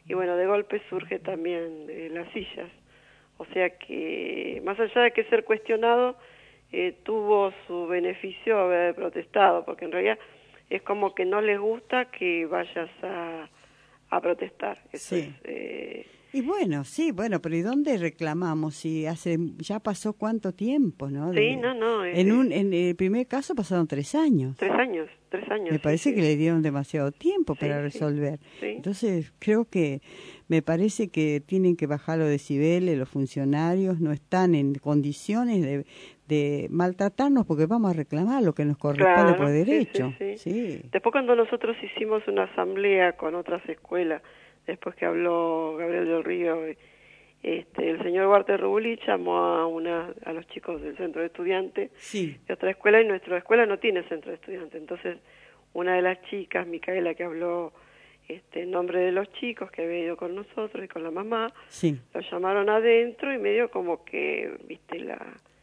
y bueno, de golpe surge también eh, las sillas. O sea que, más allá de que ser cuestionado, eh, tuvo su beneficio haber protestado, porque en realidad es como que no les gusta que vayas a, a protestar. Eso Sí. es, eh, Y bueno, sí, bueno, pero ¿y dónde reclamamos? Si hace, ya pasó cuánto tiempo, ¿no? Sí, no, no, En, eh, un, en el primer caso pasaron tres años. tres años, tres años. Me sí, parece sí. que le dieron demasiado tiempo Sí, para sí, resolver. sí. Entonces, creo que me parece que tienen que bajar los decibeles, los funcionarios no están en condiciones de, de maltratarnos porque vamos a reclamar lo que nos corresponde Claro, por sí, derecho. sí, sí. Sí. Después cuando nosotros hicimos una asamblea con otras escuelas, después que habló Gabriel del Río, este, el señor Walter Rubuli llamó a una a los chicos del centro de estudiantes Sí. de otra escuela, y nuestra escuela no tiene centro de estudiantes. Entonces, una de las chicas, Micaela, que habló este, en nombre de los chicos, que había ido con nosotros y con la mamá, Sí. lo llamaron adentro y medio como que, viste, la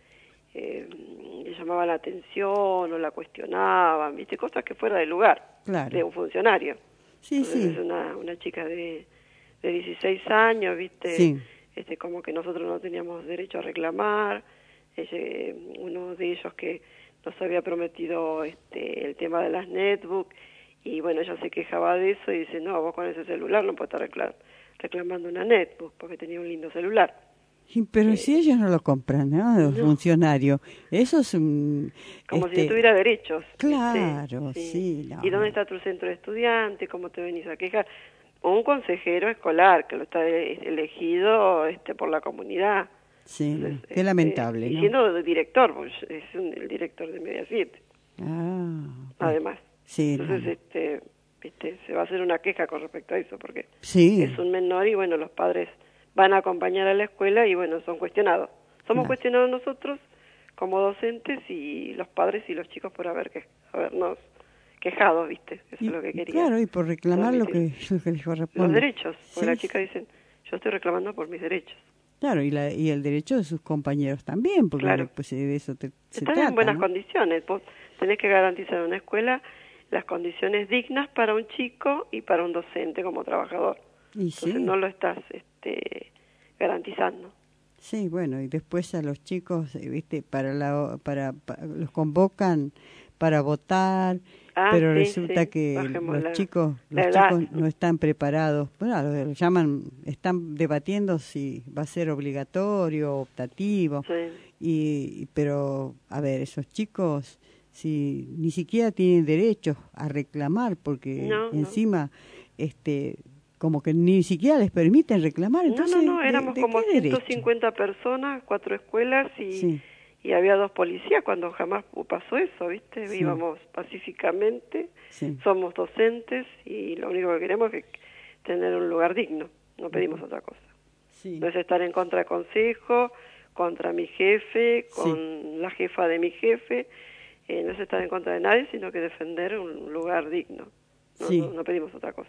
eh, le llamaban la atención o la cuestionaban, viste, cosas que fuera del lugar Claro. de un funcionario. Sí, Entonces, sí. es una, una chica de, de dieciséis años, viste, Sí. este, como que nosotros no teníamos derecho a reclamar, ella, uno de ellos que nos había prometido este, el tema de las netbook, y bueno, ella se quejaba de eso y dice, no, vos con ese celular no podés estar reclam- reclamando una netbook, porque tenía un lindo celular. Sí, pero si ellos no lo compran, ¿no? Los no. funcionarios. Eso es un... Como este, si tuviera derechos. ¿viste? Claro, sí. no. ¿Y dónde está tu centro de estudiantes? ¿Cómo te venís a quejar? O un consejero escolar que lo está e- elegido este, por la comunidad. Sí, Entonces, qué lamentable, Y ¿no? siendo director, pues, es un- el director de Media siete, Ah, además. sí, Entonces, no. este, viste, se va a hacer una queja con respecto a eso, porque Sí. es un menor y bueno, los padres van a acompañar a la escuela y bueno, son cuestionados. Somos Claro. cuestionados nosotros como docentes y los padres y los chicos por haber que, habernos quejado, viste, eso Y- es lo que quería. Claro, y por reclamar lo que, transmitir. lo que les corresponde. Los derechos, porque Sí, la chica dice, yo estoy reclamando por mis derechos. Claro, y, la, y el derecho de sus compañeros también, porque Claro. pues, de eso te, se Están trata, en buenas ¿no? condiciones, vos tenés que garantizar en una escuela las condiciones dignas para un chico y para un docente como trabajador. Y Entonces sí. no lo estás este, garantizando. Sí, bueno, y después a los chicos, eh, viste, para la para, pa- los convocan para votar, Ah, pero sí, resulta sí, que bajemos los la- chicos la los edad. chicos no están preparados. Bueno, lo, lo llaman, están debatiendo si va a ser obligatorio o optativo. Y pero a ver, esos chicos si ni siquiera tienen derecho a reclamar porque No, no. encima este como que ni siquiera les permiten reclamar, entonces no, no, no, ¿de- éramos de como qué derecho? ciento cincuenta personas, cuatro escuelas y, Sí. y había dos policías cuando jamás pasó eso, ¿viste? Sí. Íbamos pacíficamente, Sí. somos docentes y lo único que queremos es que tener un lugar digno, no pedimos otra cosa. Sí. No es estar en contra del consejo, contra mi jefe, con la jefa de mi jefe, eh, no es estar en contra de nadie, sino que defender un lugar digno. No, Sí. no, no pedimos otra cosa.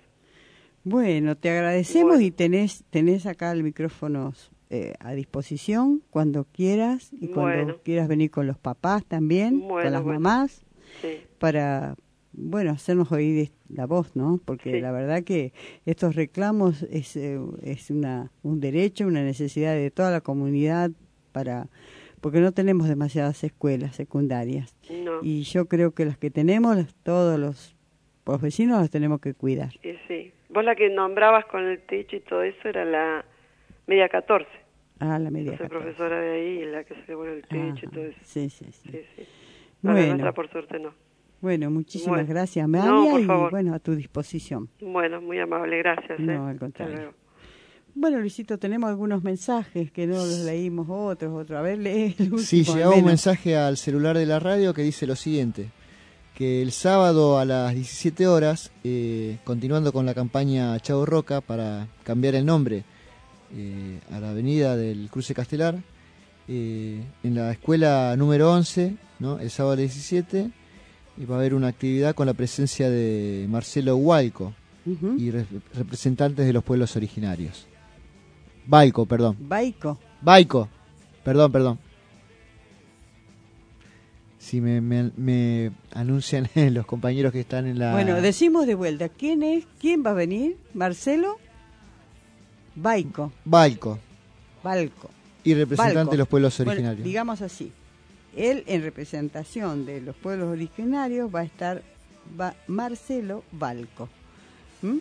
Bueno, te agradecemos y tenés tenés acá el micrófono eh, a disposición cuando quieras y cuando Bueno. quieras venir con los papás también, Bueno, con las bueno. mamás, Sí. para, bueno, hacernos oír la voz, ¿no? Porque Sí. la verdad que estos reclamos es, eh, es una, un derecho, una necesidad de toda la comunidad para porque no tenemos demasiadas escuelas secundarias. No. Y yo creo que las que tenemos, las- todos los, los vecinos las tenemos que cuidar. Sí, sí. Vos la que nombrabas con el techo y todo eso era la media catorce. Ah, la media Yo soy catorce. profesora de ahí, la que se le vuelve el techo y Ajá, todo eso. Sí, sí, sí. Sí, sí. No, la Bueno. nuestra por suerte no. Bueno, muchísimas Bueno. gracias, No, Amalia, por y favor. bueno, a tu disposición. Bueno, muy amable, gracias. No, ¿eh? al Hasta contrario. luego. Bueno, Luisito, tenemos algunos mensajes que no los leímos, otros, otros. A ver, lee el último. Sí, al llegaba un menos. mensaje al celular de la radio que dice lo siguiente, que el sábado a las diecisiete horas, eh, continuando con la campaña Chavo Roca para cambiar el nombre eh, a la avenida del Cruce Castelar, eh, en la escuela número once, ¿no? El sábado a las diecisiete, y va a haber una actividad con la presencia de Marcelo Hualco Ujú. y re- representantes de los pueblos originarios. Baico, perdón. Baico. Baico, perdón, perdón. Si me, me, me anuncian los compañeros que están en la... Bueno, decimos de vuelta, ¿quién es? ¿Quién va a venir? ¿Marcelo? Baico. Balco. Balco. Y representante Balco. de los pueblos Bueno, originarios. digamos así. Él, en representación de los pueblos originarios, va a estar va Marcelo Balco. ¿Mm?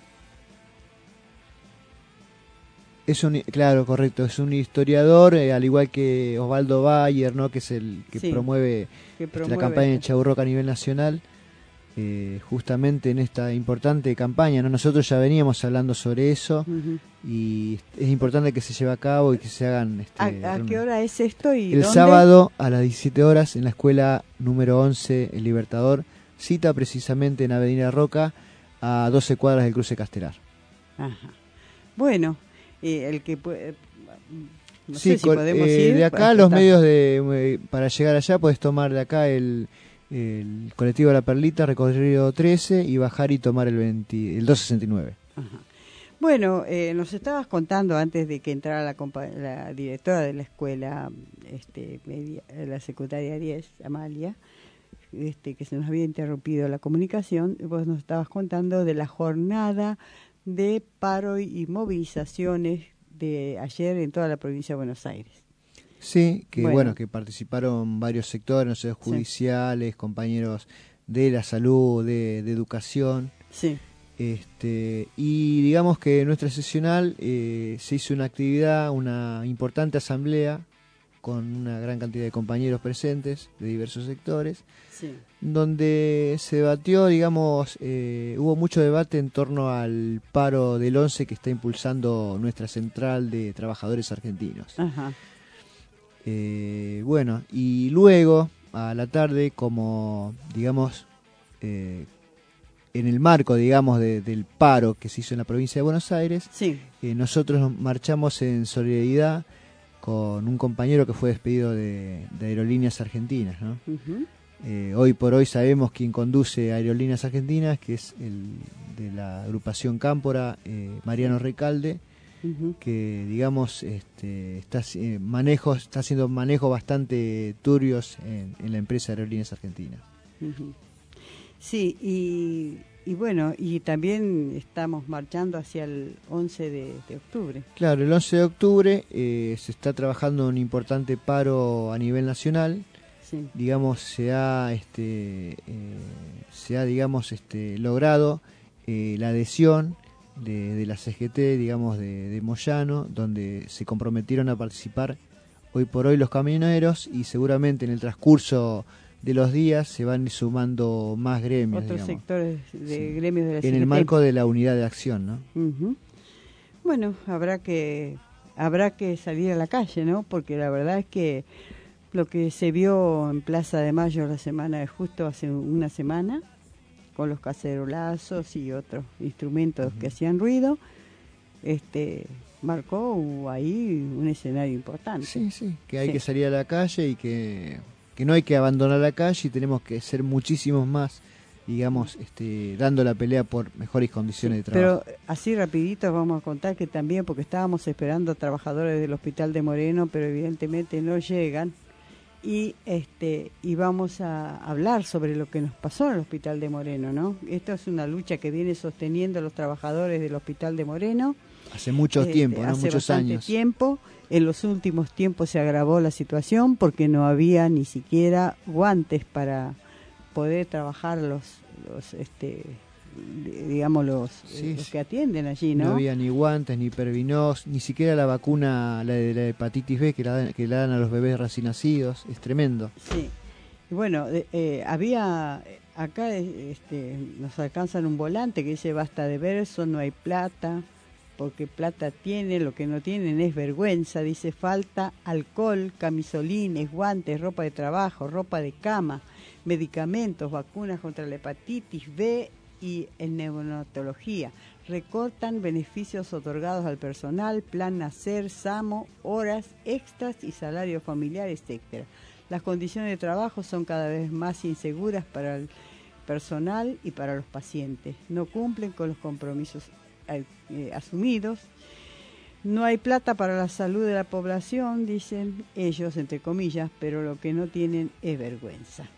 Es un, claro, correcto, es un historiador, eh, al igual que Osvaldo Bayer, ¿no? Que es el que Sí, promueve, que este, promueve la campaña de esto. Chaburroca a nivel nacional, eh, justamente en esta importante campaña, ¿no? Nosotros ya veníamos hablando sobre eso Ujú. y es importante que se lleve a cabo y que se hagan... Este, ¿A, a reuniones. qué hora es esto y El dónde? sábado a las diecisiete horas en la escuela número once, El Libertador, cita precisamente en Avenida Roca, a doce cuadras del cruce Castelar. Ajá. Bueno, eh, el que puede... No Sí, sé si con- podemos eh, ir. de acá para los estar- medios de eh, para llegar allá puedes tomar de acá el, el colectivo La Perlita, recorrido trece, y bajar y tomar el, veinte, el doscientos sesenta y nueve. Ajá. Bueno, eh, nos estabas contando antes de que entrara la, compa- la directora de la escuela, este, media, la secundaria diez, Amalia, este, que se nos había interrumpido la comunicación. Vos nos estabas contando de la jornada de paro y movilizaciones de ayer en toda la provincia de Buenos Aires. Sí, que bueno. Bueno. que participaron varios sectores, no sé, judiciales, compañeros de la salud, de, de educación. Sí. Este, y digamos que en nuestra sesional eh, se hizo una actividad, una importante asamblea con una gran cantidad de compañeros presentes de diversos sectores, Sí. donde se debatió, digamos, eh, hubo mucho debate en torno al paro del once que está impulsando nuestra central de trabajadores argentinos. Ajá. Eh, bueno, y luego, a la tarde, como, digamos, eh, en el marco, digamos, de- del paro que se hizo en la provincia de Buenos Aires, Sí. eh, nosotros nos marchamos en solidaridad con un compañero que fue despedido de, de Aerolíneas Argentinas, ¿no? Ujú. Eh, hoy por hoy sabemos quién conduce Aerolíneas Argentinas, que es el de la agrupación Cámpora, eh, Mariano Recalde, Ujú. que digamos este, está, eh, manejo, está haciendo manejos bastante turbios en, en la empresa Aerolíneas Argentinas. Ujú. Sí, y, y bueno, y también estamos marchando hacia el once de, de octubre. Claro, el once de octubre eh, se está trabajando un importante paro a nivel nacional. Sí. Digamos, se ha, este, eh, se ha digamos, este, logrado eh, la adhesión de, de la C G T, digamos, de, de Moyano, donde se comprometieron a participar hoy por hoy los camioneros y seguramente en el transcurso de los días se van sumando más gremios, Otros digamos. sectores de Sí. gremios de la En C G T. el marco de la unidad de acción, ¿no? Ujú. Bueno, habrá que habrá que salir a la calle, ¿no? Porque la verdad es que lo que se vio en Plaza de Mayo la semana de justo hace una semana, con los cacerolazos y otros instrumentos que hacían ruido, este marcó ahí un escenario importante. Sí, sí, que hay Sí. que salir a la calle y que, que no hay que abandonar la calle y tenemos que ser muchísimos más, digamos, este, dando la pelea por mejores condiciones de trabajo. Pero así rapidito vamos a contar que también, porque estábamos esperando trabajadores del Hospital de Moreno, pero evidentemente no llegan, y este y vamos a hablar sobre lo que nos pasó en el Hospital de Moreno, ¿no? Esto es una lucha que viene sosteniendo los trabajadores del Hospital de Moreno. Hace mucho Este, tiempo, ¿no? hace Muchos bastante años. tiempo. En los últimos tiempos se agravó la situación porque no había ni siquiera guantes para poder trabajar los, los este, digamos los, Sí, los sí. que atienden allí, No ¿no? había ni guantes, ni pervinos, ni siquiera la vacuna, la de la hepatitis B que la, dan- que la dan a los bebés recién nacidos. Es tremendo. Sí. Y bueno, eh, eh, había acá eh, este, nos alcanzan un volante que dice basta de verso, no hay plata, porque plata tiene, lo que no tienen es vergüenza, dice falta alcohol, camisolines, guantes, ropa de trabajo, ropa de cama, medicamentos, vacunas contra la hepatitis B y en neonatología. Recortan beneficios otorgados al personal, plan Nacer, SAMO, horas extras y salario familiar, etcétera. Las condiciones de trabajo son cada vez más inseguras para el personal y para los pacientes. No cumplen con los compromisos eh, asumidos. No hay plata para la salud de la población, dicen ellos, entre comillas, pero lo que no tienen es vergüenza.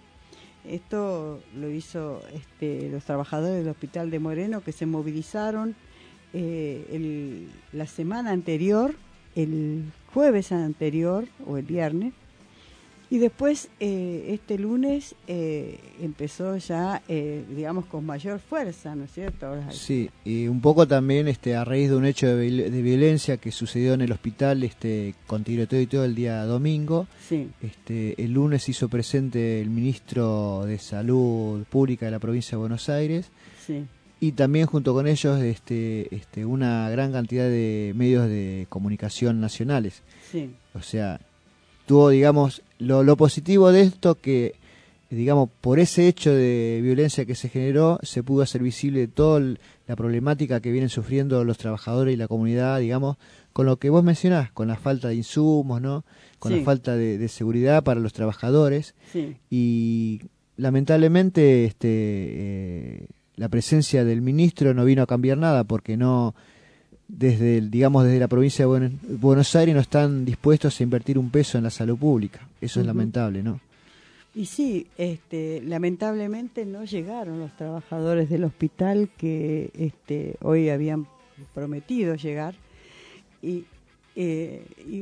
Esto lo hizo este, los trabajadores del Hospital de Moreno, que se movilizaron eh, el, la semana anterior, el jueves anterior o el viernes, y después eh, este lunes eh, empezó ya, eh, digamos, con mayor fuerza, ¿no es cierto? Ahora, sí, y un poco también este a raíz de un hecho de, de violencia que sucedió en el hospital este con tiroteo y todo el día domingo. Sí. Este, el lunes hizo presente el ministro de Salud Pública de la provincia de Buenos Aires. Sí. Y también junto con ellos este, este, una gran cantidad de medios de comunicación nacionales. Sí. O sea, tuvo, digamos, lo, lo positivo de esto que, digamos, por ese hecho de violencia que se generó, se pudo hacer visible toda la problemática que vienen sufriendo los trabajadores y la comunidad, digamos, con lo que vos mencionás, con la falta de insumos, ¿no? Con sí. la falta de, de seguridad para los trabajadores. Sí. Y lamentablemente este eh, la presencia del ministro no vino a cambiar nada, porque no, desde el, digamos desde la provincia de Buenos Aires no están dispuestos a invertir un peso en la salud pública. Eso uh-huh. es lamentable, ¿no? Y sí, este, lamentablemente no llegaron los trabajadores del hospital que este, hoy habían prometido llegar, y, eh, y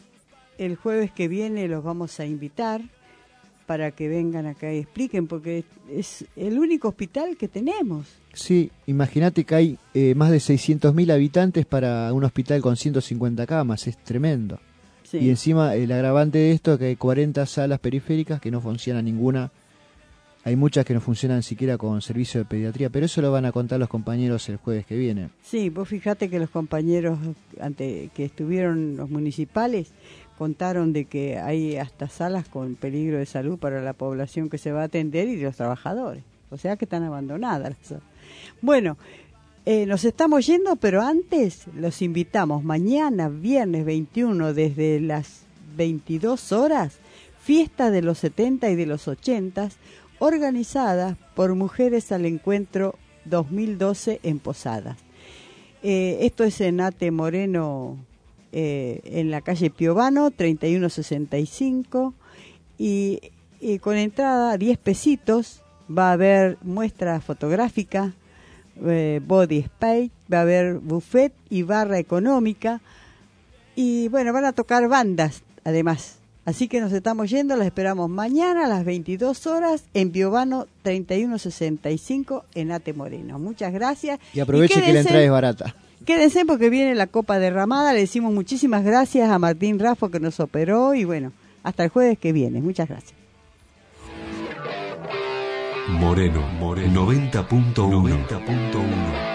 el jueves que viene los vamos a invitar para que vengan acá y expliquen, porque es el único hospital que tenemos. Sí, imagínate que hay eh, más de seiscientos mil habitantes para un hospital con ciento cincuenta camas, es tremendo. Sí. Y encima el agravante de esto es que hay cuarenta salas periféricas que no funciona ninguna. Hay muchas que no funcionan siquiera con servicio de pediatría, pero eso lo van a contar los compañeros el jueves que viene. Sí, vos fijate que los compañeros ante, que estuvieron los municipales contaron de que hay hasta salas con peligro de salud para la población que se va a atender y los trabajadores. O sea que están abandonadas. Bueno, eh, nos estamos yendo, pero antes los invitamos mañana, viernes veintiuno, desde las veintidós horas, fiesta de los setenta y de los ochenta, organizada por Mujeres al Encuentro dos mil doce en Posadas. Eh, esto es en Ate Moreno, eh, en la calle Piovano, treinta y uno sesenta y cinco, y, y con entrada diez pesitos. Va a haber muestra fotográfica, eh, body spray, va a haber buffet y barra económica, y bueno, van a tocar bandas además. Así que nos estamos yendo, las esperamos mañana a las veintidós horas en Piovano treinta y uno sesenta y cinco en Ate Moreno. Muchas gracias. Y aproveche y quédense, que la entrada es barata. Quédense porque viene la copa derramada. Le decimos muchísimas gracias a Martín Raffo que nos operó, y bueno, hasta el jueves que viene. Muchas gracias. Moreno, Moreno noventa punto uno.